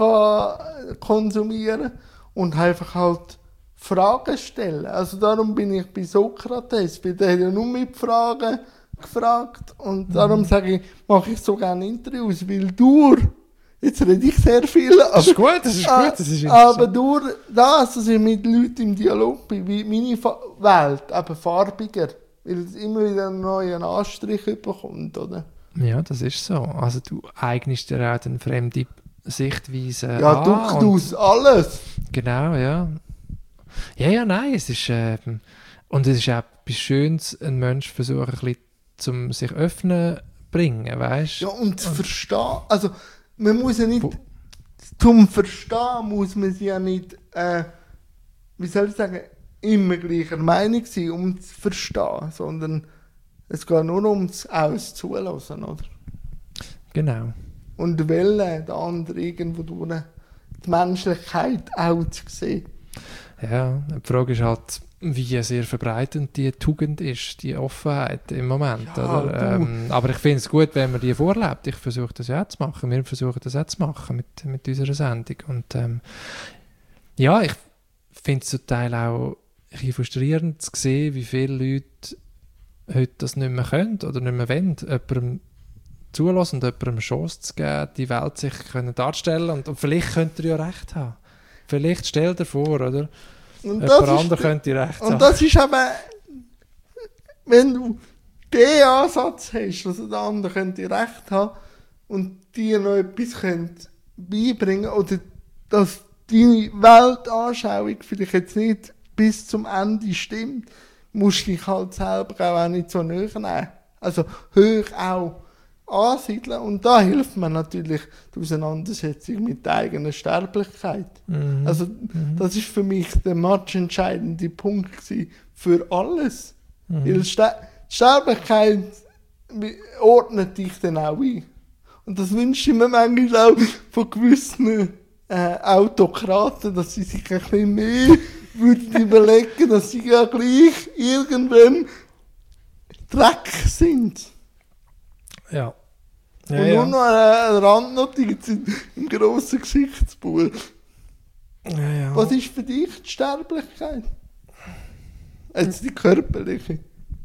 konsumieren und einfach halt Fragen stellen. Also darum bin ich bei Sokrates, weil der hat ja nur mit Fragen gefragt und darum sage ich, mache ich so gerne Interviews, weil jetzt rede ich sehr viel, aber, das ist gut, das ist interessant. Aber durch das, dass ich mit Leuten im Dialog bin, wie meine Welt eben farbiger, weil es immer wieder einen neuen Anstrich bekommt, oder? Ja, das ist so. Also du eignest dir auch eine fremde Sichtweise an. Ja, durchaus alles. Genau, ja. Ja, nein, es ist und es ist auch etwas Schönes, ein Mensch versuchen, ein bisschen zum sich öffnen bringen, weißt du? Ja, und zu verstehen, also man muss ja nicht, zum Verstehen muss man sie ja nicht, wie soll ich sagen, immer gleicher Meinung sein, um zu verstehen, sondern es geht nur ums Auszulassen, oder? Genau. Und wollen, der andere irgendwo durch die Menschlichkeit auch zu sehen. Ja, die Frage ist halt, wie sehr verbreitend die Tugend ist, die Offenheit im Moment. Ja, oder? Aber ich finde es gut, wenn man die vorlebt. Ich versuche das ja auch zu machen. Wir versuchen das auch zu machen mit unserer Sendung. Und ja, ich finde es zum Teil auch ein bisschen frustrierend zu sehen, wie viele Leute heute das nicht mehr können oder nicht mehr wollen, jemandem zulassen und jemandem eine Chance zu geben, die Welt sich darzustellen und vielleicht könnte er ja recht haben. Vielleicht stell dir vor, oder? Und jemand anderes könnte recht haben. Und das ist eben, wenn du den Ansatz hast, dass der andere könnte recht haben und dir noch etwas beibringen oder dass deine Weltanschauung vielleicht jetzt nicht bis zum Ende stimmt, musst du dich halt selber auch nicht so nahe nehmen. Also hoch auch ansiedeln. Und da hilft mir natürlich die Auseinandersetzung mit der eigenen Sterblichkeit. Also das ist für mich der matchentscheidende Punkt für alles. Weil die Sterblichkeit ordnet dich dann auch ein. Und das wünsche ich mir manchmal auch von gewissen Autokraten, dass sie sich ein bisschen mehr würden überlegen, dass sie ja gleich irgendwann Dreck sind. Ja. Und nur noch eine Randnotiz im grossen Geschichtsbuch. Ja. Was ist für dich die Sterblichkeit? Jetzt die körperliche.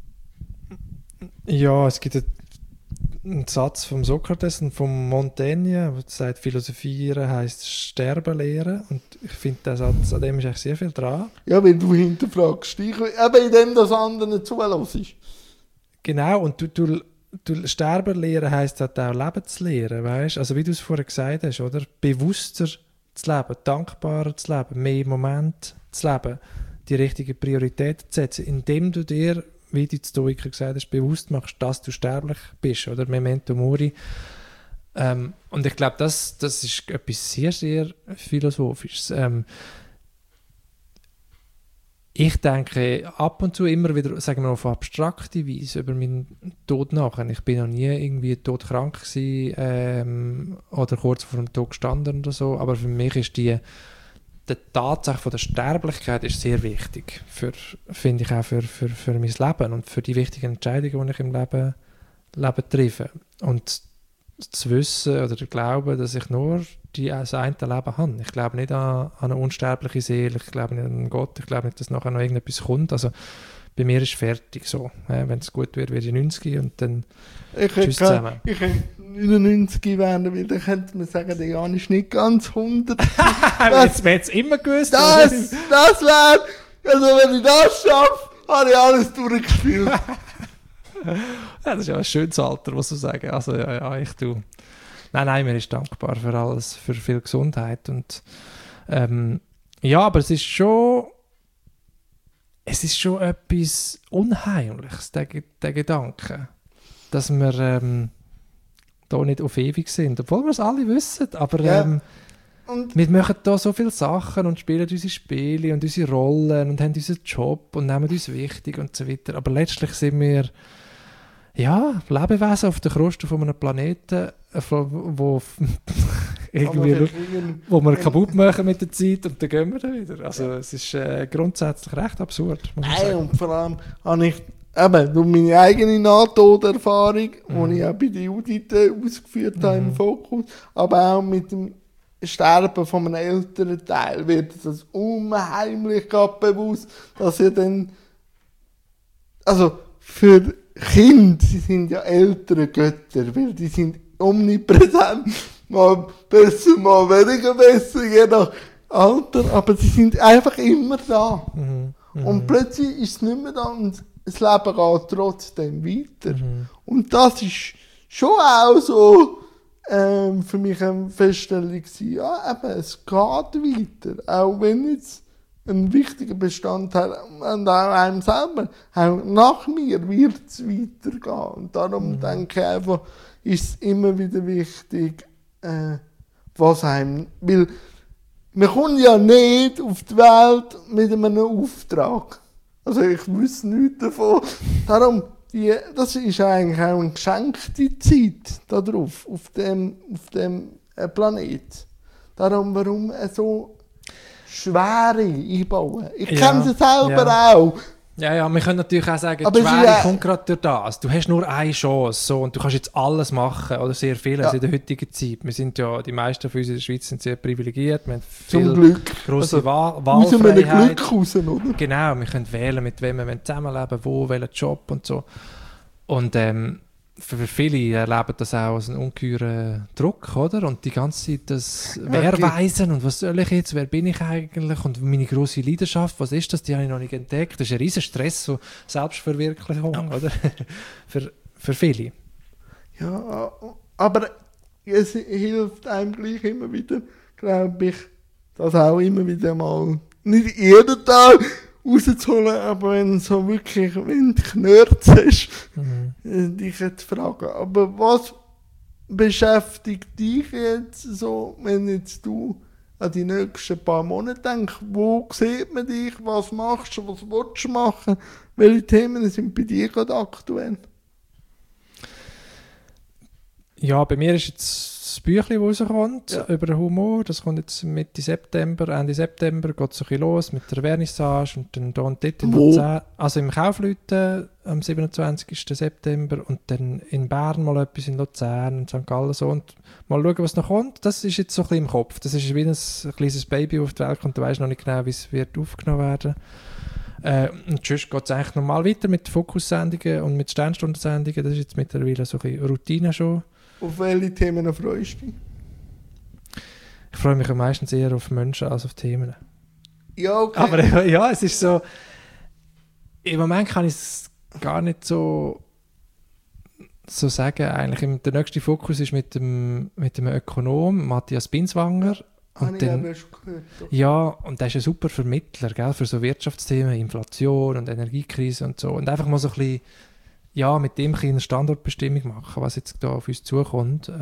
Ja, es gibt einen Satz vom Sokrates und vom Montaigne, der sagt, Philosophieren heisst Sterben lehren. Und ich finde, der Satz, an dem ist eigentlich sehr viel dran. Ja, wenn du hinterfragst dich, eben in dem das andere zulässt. Genau, und du Sterben lehren heisst halt auch Leben zu lehren, weißt? Also wie du es vorher gesagt hast, oder? Bewusster zu leben, dankbarer zu leben, mehr im Moment zu leben, die richtigen Prioritäten zu setzen, indem du dir, wie die Stoiker gesagt hast, bewusst machst, dass du sterblich bist, oder? Memento mori. Und ich glaube, das ist etwas sehr, sehr Philosophisches. ich denke ab und zu immer wieder, sagen wir auf abstrakte Weise, über meinen Tod nach. Ich bin noch nie irgendwie todkrank gewesen, oder kurz vor dem Tod gestanden oder so, aber für mich ist die Tatsache von der Sterblichkeit ist sehr wichtig, finde ich auch für mein Leben und für die wichtigen Entscheidungen, die ich im Leben treffe. Und zu wissen oder zu glauben, dass ich nur das eine Leben habe. Ich glaube nicht an eine unsterbliche Seele, ich glaube nicht an Gott, ich glaube nicht, dass nachher noch irgendetwas kommt. Also bei mir ist fertig so. Wenn es gut wird, werde ich 90 und dann tschüss zusammen. Ich könnte 99 werden, weil dann könnte man sagen, der Jan ist nicht ganz 100. Das wäre jetzt immer gewusst. Das wäre, also wenn ich das schaffe, habe ich alles durchgespielt. Ja, das ist ja ein schönes Alter, muss man sagen. Also ja, ich tue. Nein, mir ist dankbar für alles, für viel Gesundheit und ja, aber es ist schon etwas Unheimliches, der Gedanke, dass wir da nicht auf ewig sind, obwohl wir es alle wissen, aber wir machen da so viele Sachen und spielen unsere Spiele und unsere Rollen und haben unseren Job und nehmen uns wichtig und so weiter, aber letztlich sind wir Lebewesen auf der Kruste von einem Planeten, wo wir kaputt machen mit der Zeit und dann gehen wir dann wieder. Also es ist grundsätzlich recht absurd. Nein, und vor allem habe ich eben durch meine eigene Nahtoderfahrung, die ich auch bei den Judith ausgeführt habe im Fokus, aber auch mit dem Sterben von einem älteren Teil wird das unheimlich bewusst, dass ihr dann, also für Kinder, sie sind ja ältere Götter, weil die sind omnipräsent, mal besser, mal weniger besser, je nach Alter, aber sie sind einfach immer da. Und plötzlich ist es nicht mehr da und das Leben geht trotzdem weiter. Und das ist schon auch so für mich eine Feststellung gewesen, ja, eben, es geht weiter, auch wenn jetzt ein wichtiger Bestandteil und auch einem selber. Auch nach mir wird es weitergehen. Und darum denke ich einfach, ist es immer wieder wichtig, was einem. Weil man kommt ja nicht auf die Welt mit einem Auftrag. Also ich wüsste nichts davon. Darum, das ist eigentlich auch eine geschenkte Zeit da drauf, auf dem Planet. Darum, warum so Schwere einbauen. Ich kenne sie selber auch. Ja, wir können natürlich auch sagen, aber die Schwere kommt gerade durch das. Du hast nur eine Chance so, und du kannst jetzt alles machen, oder sehr vieles in der heutigen Zeit. Wir sind ja, die meisten von uns in der Schweiz sind sehr privilegiert. Wir haben zum Glück. Grosse Wahlfreiheit. Müssen wir Glück raus, oder? Genau, wir können wählen, mit wem wir zusammenleben, wo, welchen Job und so. Und für viele erleben das auch als einen ungeheuren Druck, oder? Und die ganze Zeit das Wehrweisen und was soll ich jetzt, wer bin ich eigentlich und meine grosse Leidenschaft, was ist das, die habe ich noch nicht entdeckt. Das ist ein riesen Stress, so Selbstverwirklichung, oder? für viele. Ja, aber es hilft einem gleich immer wieder, glaube ich, das auch immer wieder mal, nicht jeden Tag rauszuholen, aber wenn so wirklich, wenn du Knörz hast, dich jetzt fragen. Aber was beschäftigt dich jetzt so, wenn jetzt du an die nächsten paar Monate denkst, wo sieht man dich, was machst du, was willst du machen, welche Themen sind bei dir gerade aktuell? Ja, bei mir ist jetzt das Büchlein, das rauskommt, über den Humor. Das kommt jetzt Ende September geht es so ein bisschen los mit der Vernissage und dann da und dort in Luzern. Also im Kaufleuten am 27. September und dann in Bern mal etwas in Luzern und St. Gallen so. Und mal schauen, was noch kommt. Das ist jetzt so ein bisschen im Kopf. Das ist wie ein kleines Baby, das auf die Welt kommt. Du weißt noch nicht genau, wie es wird aufgenommen werden. Und sonst geht es eigentlich normal weiter mit Fokussendungen und mit Sternstunde-Sendungen. Das ist jetzt mittlerweile so ein bisschen Routine schon. Auf welche Themen freust du dich? Ich freue mich meistens eher auf Menschen als auf Themen. Ja, okay. Aber ja, es ist so... Im Moment kann ich es gar nicht so sagen. Eigentlich. Der nächste Fokus ist mit dem Ökonom, Matthias Binswanger. Und dann, gehört, ja, und der ist ein super Vermittler, gell, für so Wirtschaftsthemen, Inflation und Energiekrise und so. Und einfach mal so ein bisschen... Ja, mit dem eine Standortbestimmung machen, was jetzt da auf uns zukommt.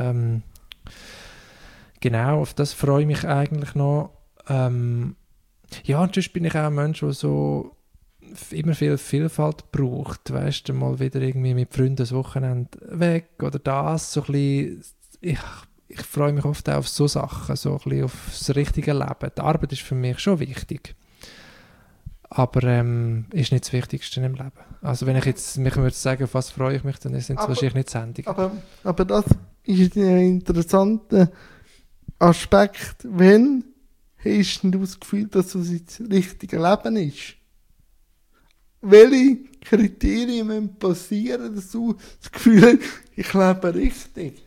Genau, auf das freue ich mich eigentlich noch. Ja, und sonst bin ich auch ein Mensch, der so immer viel Vielfalt braucht. Weißt du, mal wieder irgendwie mit Freunden das Wochenende weg oder das. So ein bisschen, ich freue mich oft auch auf so Sachen, so ein bisschen auf das richtige Leben. Die Arbeit ist für mich schon wichtig. Aber ist nicht das Wichtigste im Leben. Also wenn ich jetzt mich würde sagen, auf was freue ich mich, dann sind es wahrscheinlich nicht Sendungen. Aber das ist ein interessanter Aspekt. Wenn hast du das Gefühl, dass das das richtige Leben ist? Welche Kriterien müssen passieren, dass du das Gefühl hast, ich lebe richtig?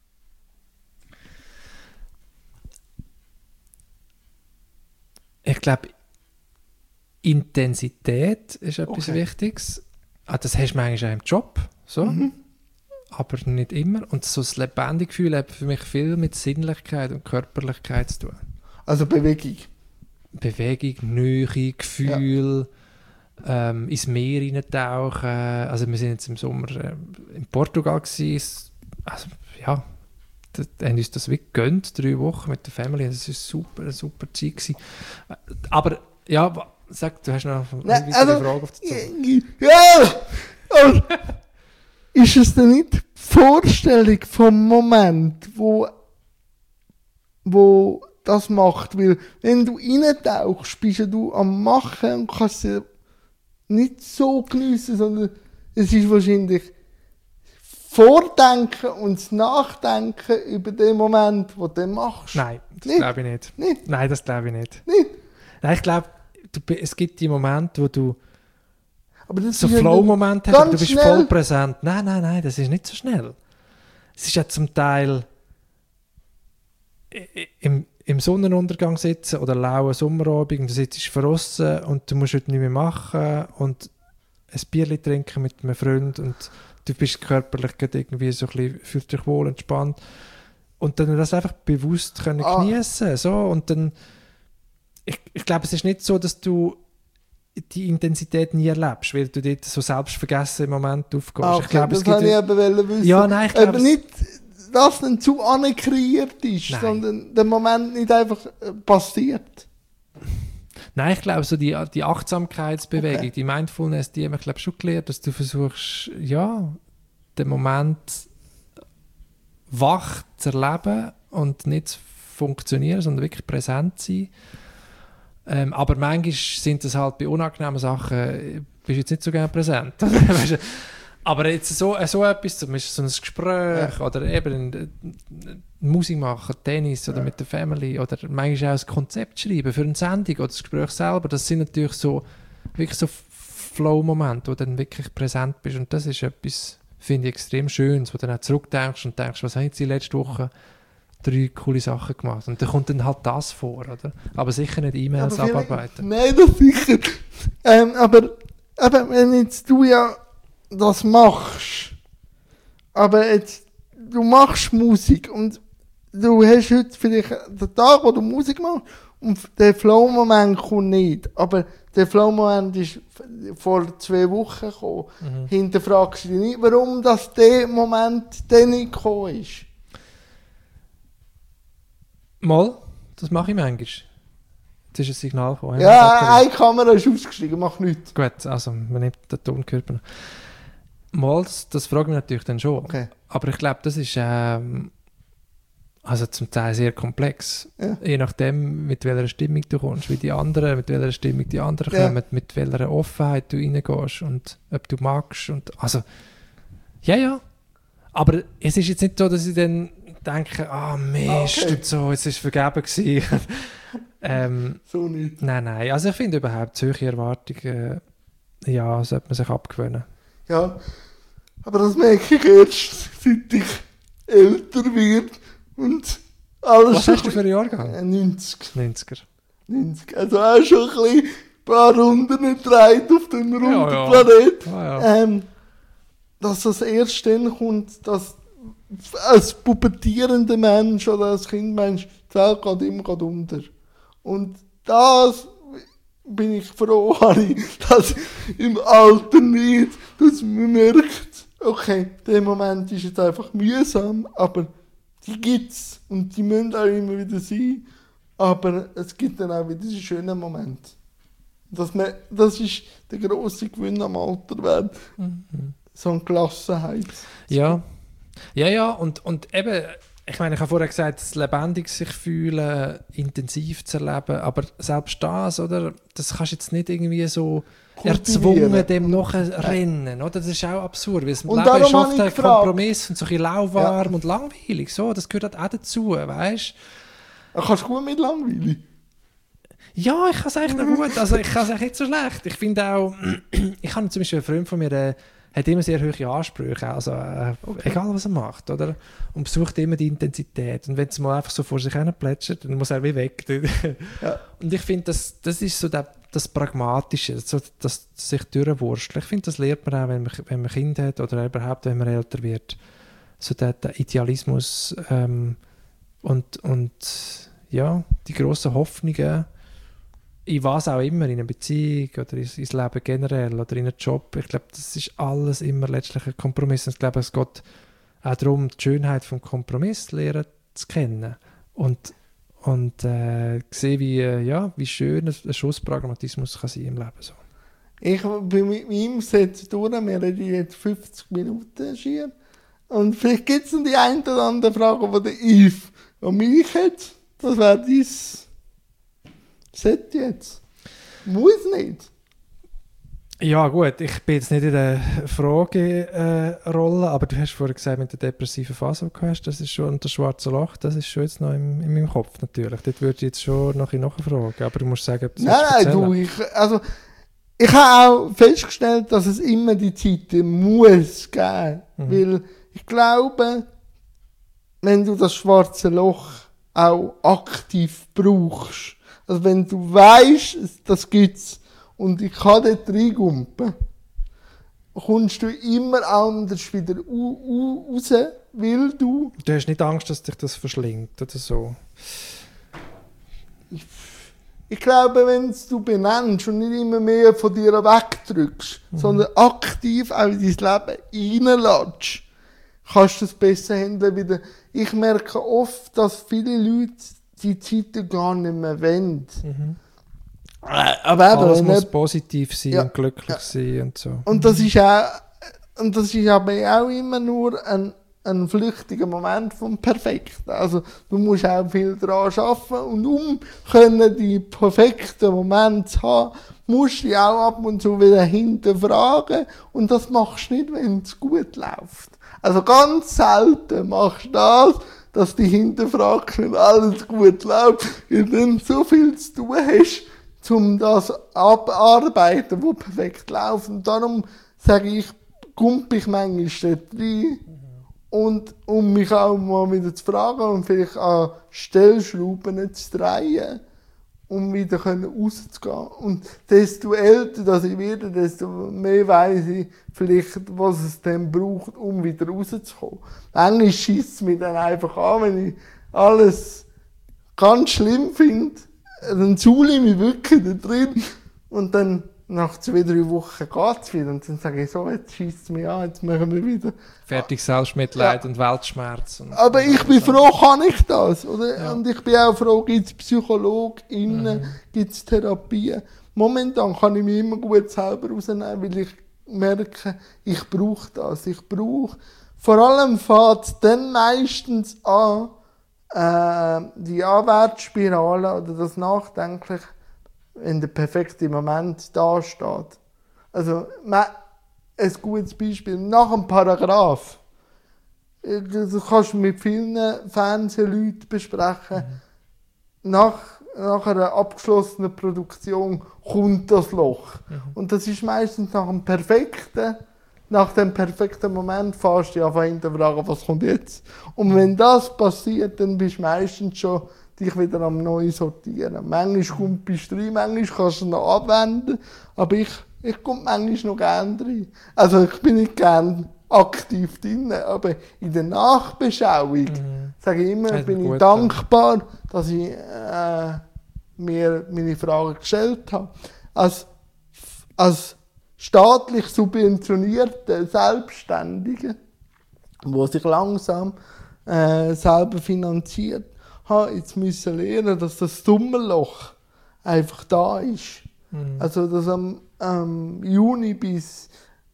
Ich glaube, Intensität ist etwas Okay. Wichtiges. Das hast du manchmal auch im Job, so. Aber nicht immer. Und so das lebendige Gefühl hat für mich viel mit Sinnlichkeit und Körperlichkeit zu tun. Also Bewegung. Bewegung, Nähe, Gefühl, ins Meer hineintauchen. Also wir sind jetzt im Sommer in Portugal gewesen. Also ja, haben uns das wirklich gegönnt, 3 Wochen mit der Family. Das war eine super Zeit gewesen. Aber ja, sag, du hast noch eine weitere Frage auf der Zunge. Ja! Aber ist es denn nicht die Vorstellung vom Moment, wo das macht? Weil wenn du reintauchst, bist ja du am Machen und kannst es nicht so geniessen, sondern es ist wahrscheinlich Vordenken und das Nachdenken über den Moment, wo du machst. Nein, das Nicht? glaube ich nicht. Nicht? Nein, das glaube ich nicht. Nicht? Nein, ich glaube, es gibt die Momente, wo du Aber das so ist ja Flow-Momente hast, aber du ganz bist schnell. voll präsent. Nein, das ist nicht so schnell. Es ist ja zum Teil im Sonnenuntergang sitzen oder lauen Sommerabend und du sitzt verrossen und du musst heute nicht mehr machen und ein Bierchen trinken mit einem Freund und du bist körperlich gerade irgendwie so ein bisschen, fühlst dich wohl, entspannt und dann das einfach bewusst können geniessen so und dann ich glaube, es ist nicht so, dass du die Intensität nie erlebst, weil du dort so selbstvergessen im Moment aufgehst. Okay, Ich glaube, das es gibt wollte ich eben wissen. Ja, nein, ich glaube, aber nicht, dass dann zu ankreiert ist, Nein. sondern der Moment nicht einfach passiert. Nein, ich glaube, so die Achtsamkeitsbewegung, Okay. die Mindfulness, die haben wir, glaube ich, schon gelernt, dass du versuchst, ja, den Moment wach zu erleben und nicht zu funktionieren, sondern wirklich präsent zu sein. Aber manchmal sind das halt bei unangenehmen Sachen, bist du jetzt nicht so gerne präsent. Weißt du? Aber jetzt so etwas, zum Beispiel so ein Gespräch oder eben Musik machen, Tennis oder mit der Family oder manchmal auch ein Konzept schreiben für eine Sendung oder das Gespräch selber, das sind natürlich so wirklich so Flow-Momente, wo du dann wirklich präsent bist und das ist etwas, finde ich, extrem Schönes, wo du dann auch zurückdenkst und denkst, was habe ich jetzt die letzte Woche 3 coole Sachen gemacht und dann kommt dann halt das vor, oder? Aber sicher nicht E-Mails Aber abarbeiten. Nein, das sicher. Aber wenn jetzt du ja das machst, aber jetzt, du machst Musik und du hast heute vielleicht den Tag, wo du Musik machst und der Flow-Moment kommt nicht, aber der Flow-Moment ist vor 2 Wochen gekommen. Hinterfragst du dich nicht, warum das der Moment dann nicht gekommen ist? Mal, das mache ich manchmal. Jetzt ist ein Signal gekommen. Ja, eine Kamera ist ausgestiegen, mach nichts. Gut, also man nimmt den Tonkörper noch. Mal, das frage ich mich natürlich dann schon. Okay. Aber ich glaube, das ist also zum Teil sehr komplex. Ja. Je nachdem, mit welcher Stimmung du kommst, wie die anderen, mit welcher Stimmung die anderen Ja. kommen, mit welcher Offenheit du reingehst und ob du magst. Und, also, ja. Aber es ist jetzt nicht so, dass ich dann denke, Mist Okay. und so, jetzt war es vergeben gewesen. So nicht. Nein. Also ich finde überhaupt solche Erwartungen, ja, sollte man sich abgewöhnen. Ja, aber das merke ich erst, seit ich älter werde und alles Was schon hast du für einen Jahrgang? 90. 90er. 90. Also auch schon ein paar Runden gedreht auf dem runden Ja. Planet. Ja. Dass das erst dann kommt, dass als pubertierender Mensch oder als Kindmensch die Welt geht immer geht unter. Und das bin ich froh, Harry, dass im Alter nicht, dass man merkt, okay, der Moment ist jetzt einfach mühsam, aber die gibt's und die müssen auch immer wieder sein, aber es gibt dann auch wieder einen schönen Moment. Das ist der grosse Gewinn am Alterwerden. So eine Gelassenheit. Ja. Ja, und eben, ich meine, ich habe vorher gesagt, das lebendig sich fühlen, intensiv zu erleben, aber selbst das, oder, das kannst du jetzt nicht irgendwie so erzwungen dem nachrennen, oder? Das ist auch absurd, weil das Leben ist oft ein Kompromiss und so ein bisschen lauwarm und langweilig, so, das gehört halt auch dazu, weißt du? Kannst du gut mit langweilig? Ja, ich kann es eigentlich noch gut, also ich kann es eigentlich nicht so schlecht. Ich finde auch, ich habe zum Beispiel einen Freund von mir, der hat immer sehr hohe Ansprüche, also egal was er macht, oder? Und besucht immer die Intensität. Und wenn es mal einfach so vor sich hin plätschert, dann muss er wie weg. Ja. Und ich finde, das ist so das Pragmatische, so das sich durchwursteln. Ich finde, das lernt man auch, wenn man Kinder hat oder überhaupt, wenn man älter wird. So der Idealismus und ja, die grossen Hoffnungen, in was auch immer, in einer Beziehung oder ins Leben generell oder in einem Job. Ich glaube, das ist alles immer letztlich ein Kompromiss. Und ich glaube, es geht auch darum, die Schönheit des Kompromiss lernen zu kennen und sehen, wie schön ein Schuss Pragmatismus kann sein im Leben. So. Ich bin mit meinem Set durch, wir reden jetzt 50 Minuten schier. Und vielleicht gibt es noch die eine oder andere Frage, die der Yves an mich hat. Das wäre dein Set jetzt. Muss nicht. Ja gut, ich bin jetzt nicht in der Fragerolle, aber du hast vorhin gesagt, mit der depressiven Phase, die du hast, das ist schon, und das schwarze Loch, das ist schon jetzt noch in meinem Kopf natürlich. Dort würde ich jetzt schon noch nachfragen, aber du musst sagen, ob das Nein, ich habe auch festgestellt, dass es immer die Zeiten muss geben. Weil ich glaube, wenn du das schwarze Loch auch aktiv brauchst, also wenn du weißt, das gibt's und ich kann dort reingumpen, kommst du immer anders wieder raus, weil du... Du hast nicht Angst, dass dich das verschlingt oder so? Ich glaube, wenn du benennst und nicht immer mehr von dir wegdrückst, sondern aktiv auch in dein Leben reinlässt, kannst du es besser handeln wieder. Ich merke oft, dass viele Leute die Zeiten gar nicht mehr wollen. Aber alles muss positiv sein und glücklich sein und so. Und das ist aber auch immer nur ein flüchtiger Moment vom Perfekten. Also du musst auch viel daran arbeiten und um die perfekten Momente zu haben, musst du dich auch ab und zu wieder hinterfragen und das machst du nicht, wenn es gut läuft. Also ganz selten machst du das, dass du dich hinterfragst, wenn alles gut läuft, weil du dann so viel zu tun hast, um das abarbeiten, was perfekt läuft. Und darum sage ich, kump ich manchmal dort rein, und um mich auch mal wieder zu fragen und vielleicht an Stellschrauben zu drehen, um wieder rauszugehen. Und desto älter dass ich werde, desto mehr weiss ich vielleicht, was es dann braucht, um wieder rauszukommen. Manchmal schiesst es mich dann einfach an, wenn ich alles ganz schlimm finde, dann suhle ich mich wirklich da drin und dann nach 2-3 Wochen geht es wieder und dann sage ich so, jetzt schiesst es mich an, jetzt machen wir wieder. Fertig Selbstmitleid und Weltschmerz. Aber ich bin froh, kann ich das, oder? Ja. Und ich bin auch froh, gibt es PsychologInnen, gibt es Therapien. Momentan kann ich mich immer gut selber rausnehmen, weil ich merke, ich brauche das. Vor allem fängt es dann meistens an, die Anwärtsspirale oder das Nachdenkliche, wenn der perfekte Moment da steht. Also, ein gutes Beispiel. Nach einem Paragraph. Das kannst du mit vielen Fernsehleuten besprechen. Nach einer abgeschlossenen Produktion kommt das Loch. Und das ist meistens nach dem perfekten Moment fährst du einfach hinterfragen, was kommt jetzt. Und wenn das passiert, dann bist du meistens schon dich wieder am Neu sortieren. Manchmal kommst du rein, manchmal kannst du es noch abwenden, aber ich komme manchmal noch gerne rein. Also ich bin nicht gerne aktiv drin, aber in der Nachbeschauung sage ich immer, bin ich dankbar, dass ich mir meine Fragen gestellt habe. Als staatlich subventionierte Selbstständige, die sich langsam selber finanziert, habe jetzt müssen lernen, dass das Sommerloch einfach da ist. Also, dass am Juni bis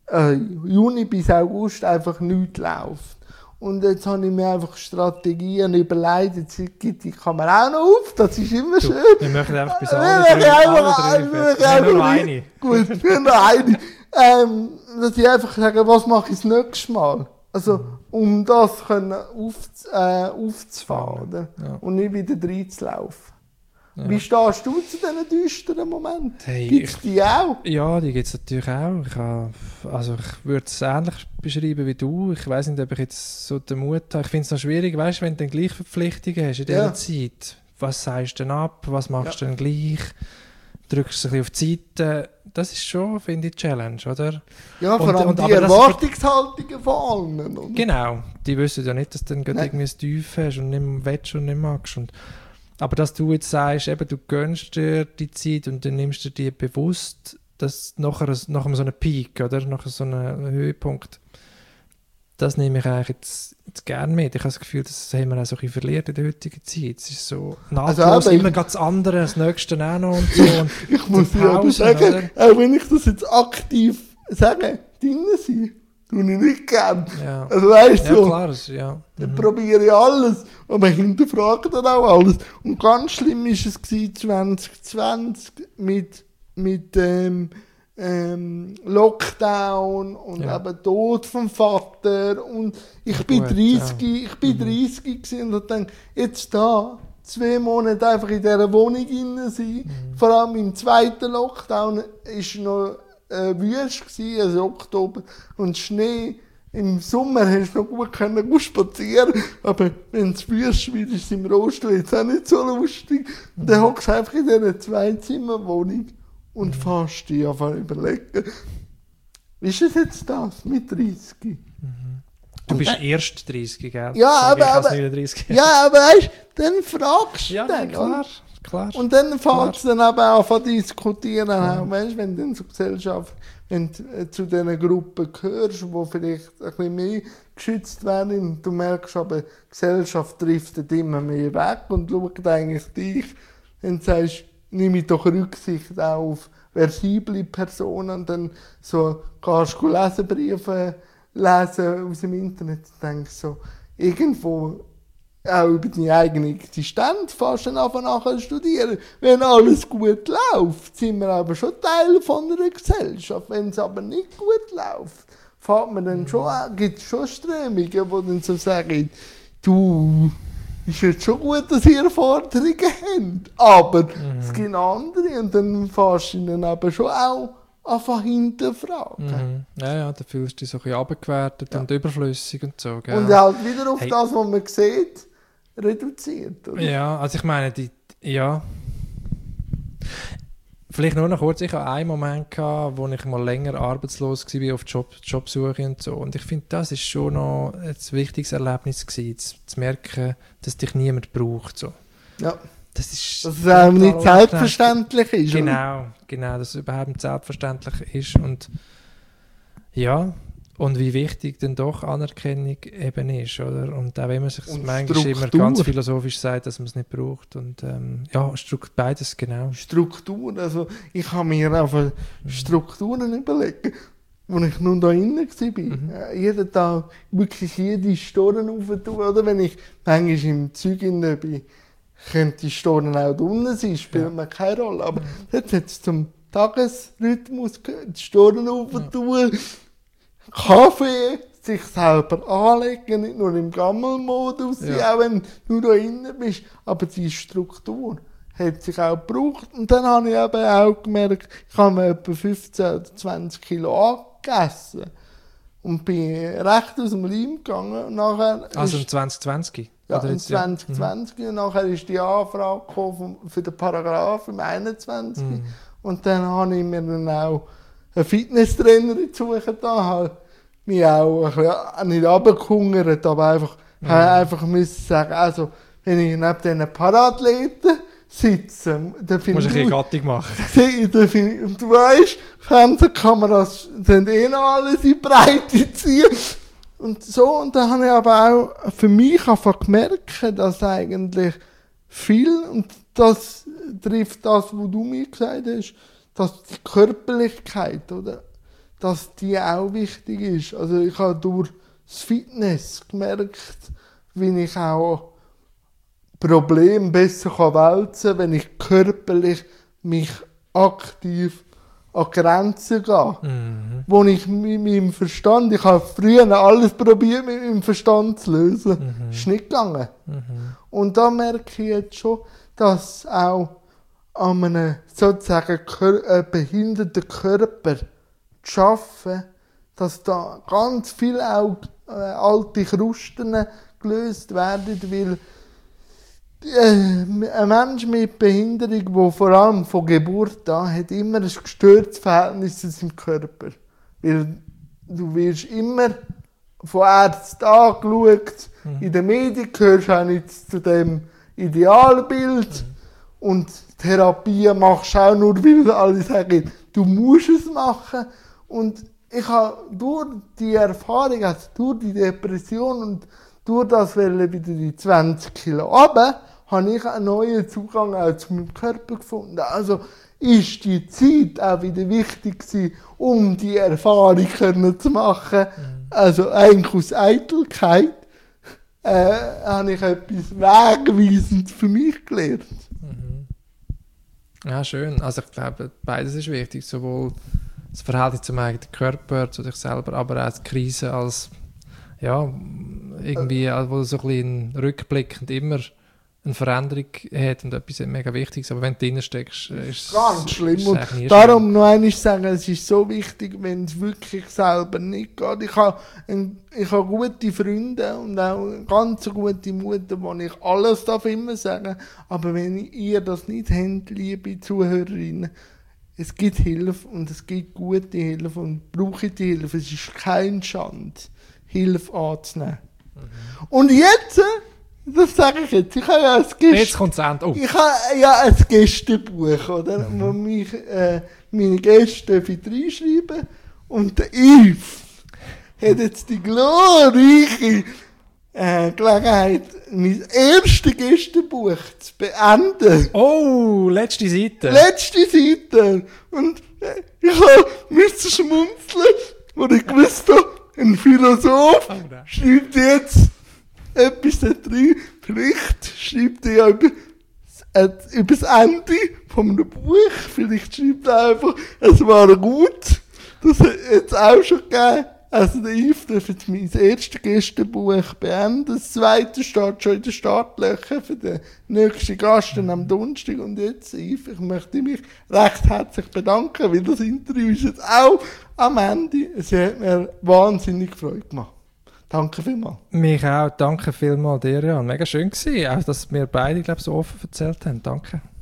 August einfach nichts läuft. Und jetzt habe ich mir einfach Strategien überlegt, jetzt gibt die Kamera auch noch auf, das ist immer schön. Wir machen einfach bis alle drei. Nur noch eine. Gut, nur noch eine. Dass ich einfach sage, was mache ich das nächste Mal? Also, um das können aufzufahren, oder? Ja. Und nicht wieder reinzulaufen. Ja. Wie stehst du zu diesen düsteren Momenten? Hey, gibt es die auch? Ja, die gibt es natürlich auch. Ich würde es ähnlich beschreiben wie du. Ich weiss nicht, ob ich jetzt so den Mut habe. Ich finde es noch schwierig, weißt, wenn du dann gleich Verpflichtungen hast in dieser Zeit. Was sagst du denn ab? Was machst du denn gleich? Drückst du ein bisschen auf die Seite? Das ist schon, finde ich, Challenge, oder? Ja, vor allem die Erwartungshaltungen von allen. Oder? Genau. Die wissen ja nicht, dass du dann irgendwie ein Tief hast und nicht willst und nicht magst. Aber dass du jetzt sagst, eben, du gönnst dir die Zeit und dann nimmst du dir bewusst, dass nach so einem Peak, oder? Nach so einem Höhepunkt, das nehme ich eigentlich jetzt gerne mit. Ich habe das Gefühl, das haben wir auch so ein bisschen verliert in der heutigen Zeit. Es ist so nahtlos, immer das andere, das Nächste auch noch und so. Und ich muss dir aber sagen, auch wenn ich das jetzt aktiv sage, drinnen sein, tue ich nicht gern. Ja. Also weißt du, ja, klar, ja. Dann probiere ich alles, aber ich hinterfrage dann auch alles. Und ganz schlimm war es 2020 mit Lockdown und eben Tod vom Vater. Und ich bin 30 gewesen und dachte, jetzt da 2 Monate einfach in dieser Wohnung drin sein. Vor allem im zweiten Lockdown war noch wüst gewesen, also Oktober, und Schnee. Im Sommer hast du noch gut spazieren, aber wenn es wüst wird, ist es im Rollstuhl jetzt auch nicht so lustig. Und dann hockst du einfach in dieser 2-Zimmer-Wohnung und fährst dich einfach überlegen, ist es jetzt das mit 30? Du bist erst 30, gell? Ja, aber weißt, dann fragst du dann. Klar. Und dann fängst du dann aber auch an diskutieren, auch, weißt, wenn du in so Gesellschaft, wenn du zu diesen Gruppen gehörst, die vielleicht ein bisschen mehr geschützt werden, du merkst aber, die Gesellschaft driftet immer mehr weg und schaut eigentlich dich, dann sagst du, nimm ich doch Rücksicht auch auf versible Personen, und dann so kannst du Leserbriefe lesen aus dem Internet und denkst so, irgendwo auch über deine eigene Existenz fast dann nachher studieren. Wenn alles gut läuft, sind wir aber schon Teil von einer Gesellschaft. Wenn es aber nicht gut läuft, gibt es schon Strömungen, die dann so sagen, du, ist jetzt schon gut, dass ihr Forderungen habt, aber es gibt andere, und dann fährst du ihnen aber schon auch einfach hinterfragen. Ja, da fühlst du dich so ein bisschen abgewertet und überflüssig und so. Gell? Und halt wieder auf das, was man sieht, reduziert. Oder? Ja, also ich meine, vielleicht nur noch kurz, ich hatte einen Moment gehabt, wo ich mal länger arbeitslos war auf Jobsuche und so. Und ich finde, das ist schon noch ein wichtiges Erlebnis gewesen, zu merken, dass dich niemand braucht. So. Ja. Das ist dass es auch nicht selbstverständlich ist. Genau, dass es überhaupt nicht selbstverständlich ist. Und ja, und wie wichtig denn doch Anerkennung eben ist, oder? Und auch wenn man sich manchmal immer ganz philosophisch sagt, dass man es nicht braucht. Und beides, genau. Struktur, also ich habe mir einfach Strukturen überlegt, als ich nun da innen war. Jeden Tag wirklich jede Stunde aufentun, oder? Wenn ich manchmal im Zeug innen bin, könnte die Stunde auch da unten sein, spielt mir keine Rolle. Aber jetzt hat es zum Tagesrhythmus gehört, die Stunde aufentun, Kaffee, sich selber anlegen, nicht nur im Gammelmodus, auch wenn du da innen bist, aber die Struktur hat sich auch gebraucht. Und dann habe ich eben auch gemerkt, ich habe mir etwa 15 oder 20 Kilo angegessen und bin recht aus dem Leim gegangen. Und nachher also im 2020? Ja, im 2020. Und nachher ist die Anfrage gekommen für den Paragraph im 21. Und dann habe ich mir dann auch einen Fitnesstrainer gesucht, habe mich auch ein bisschen nicht runtergehungert, aber einfach müssen sagen, also, wenn ich neben diesen Parathleten sitze, dann finde ich... Musst du ein bisschen Gattung machen. Und du weißt, Fernsehkameras sind noch alles in Breite ziehen. Und so, und dann habe ich aber auch für mich einfach gemerkt, dass eigentlich viel, und das trifft das, was du mir gesagt hast, dass die Körperlichkeit, oder, dass die auch wichtig ist. Also ich habe durch das Fitness gemerkt, wie ich auch Probleme besser wälzen kann, wenn ich körperlich mich aktiv an Grenzen gehe. Wo ich mit meinem Verstand, ich habe früher alles probiert, mit meinem Verstand zu lösen. Ist nicht gegangen. Und da merke ich jetzt schon, dass auch an einem sozusagen behinderten Körper zu arbeiten, dass da ganz viel auch alte Krusten gelöst werden, weil ein Mensch mit Behinderung, der vor allem von Geburt an hat, immer ein gestörtes Verhältnis zu seinem Körper. Weil du wirst immer von Ärzten angeschaut, in den Medien gehörst du auch nicht zu dem Idealbild und Therapie machst du auch nur, weil alle sagen, du musst es machen. Und ich habe durch die Erfahrung, also durch die Depression und durch das wieder die 20 Kilo runter, habe ich einen neuen Zugang auch zu meinem Körper gefunden. Also ist die Zeit auch wieder wichtig gewesen, um die Erfahrung zu machen. Also eigentlich aus Eitelkeit habe ich etwas Wegweisendes für mich gelernt. Ja, schön. Also ich glaube, beides ist wichtig. Sowohl das Verhältnis zum eigenen Körper, zu dich selber, aber auch die Krise als, ja, irgendwie, wo so ein bisschen rückblickend immer eine Veränderung hat und etwas mega Wichtiges. Aber wenn du drin steckst, ist es ganz schlimm. Und darum schlimm. Noch einmal sagen, es ist so wichtig, wenn es wirklich selber nicht geht. Ich habe gute Freunde und auch eine ganz gute Mutter, wo ich alles immer sagen darf. Aber wenn ihr das nicht habt, liebe Zuhörerinnen, es gibt Hilfe und es gibt gute Hilfe und brauche die Hilfe. Es ist kein Schande, Hilfe anzunehmen. Und jetzt, das sage ich jetzt, ich habe ja ein Jetzt kommt das Ende. Oh. Ich habe ja ein Gästebuch, oder? Wo mich meine Gäste reinschreiben. Und der Yves hat jetzt die glorreiche Gelegenheit, mein erstes Gästebuch zu beenden. Oh, letzte Seite. Letzte Seite. Und ich musste schmunzeln, wo ich gewusst habe, ein Philosoph schreibt jetzt etwas da drin. Vielleicht schreibt er ja über das Ende von einem Buch. Vielleicht schreibt er einfach, es war gut. Das hat es auch schon gegeben. Also der Yves darf jetzt mein erstes Gästebuch beenden. Das zweite steht schon in den Startlöchern für den nächsten Gast am Donnerstag. Und jetzt, Yves, ich möchte mich recht herzlich bedanken, weil das Interview ist jetzt auch am Ende. Es hat mir wahnsinnig Freude gemacht. Danke vielmals. Mich auch. Danke vielmals dir, Jan. Mega schön gewesen. Auch, dass wir beide, glaube ich, so offen erzählt haben. Danke.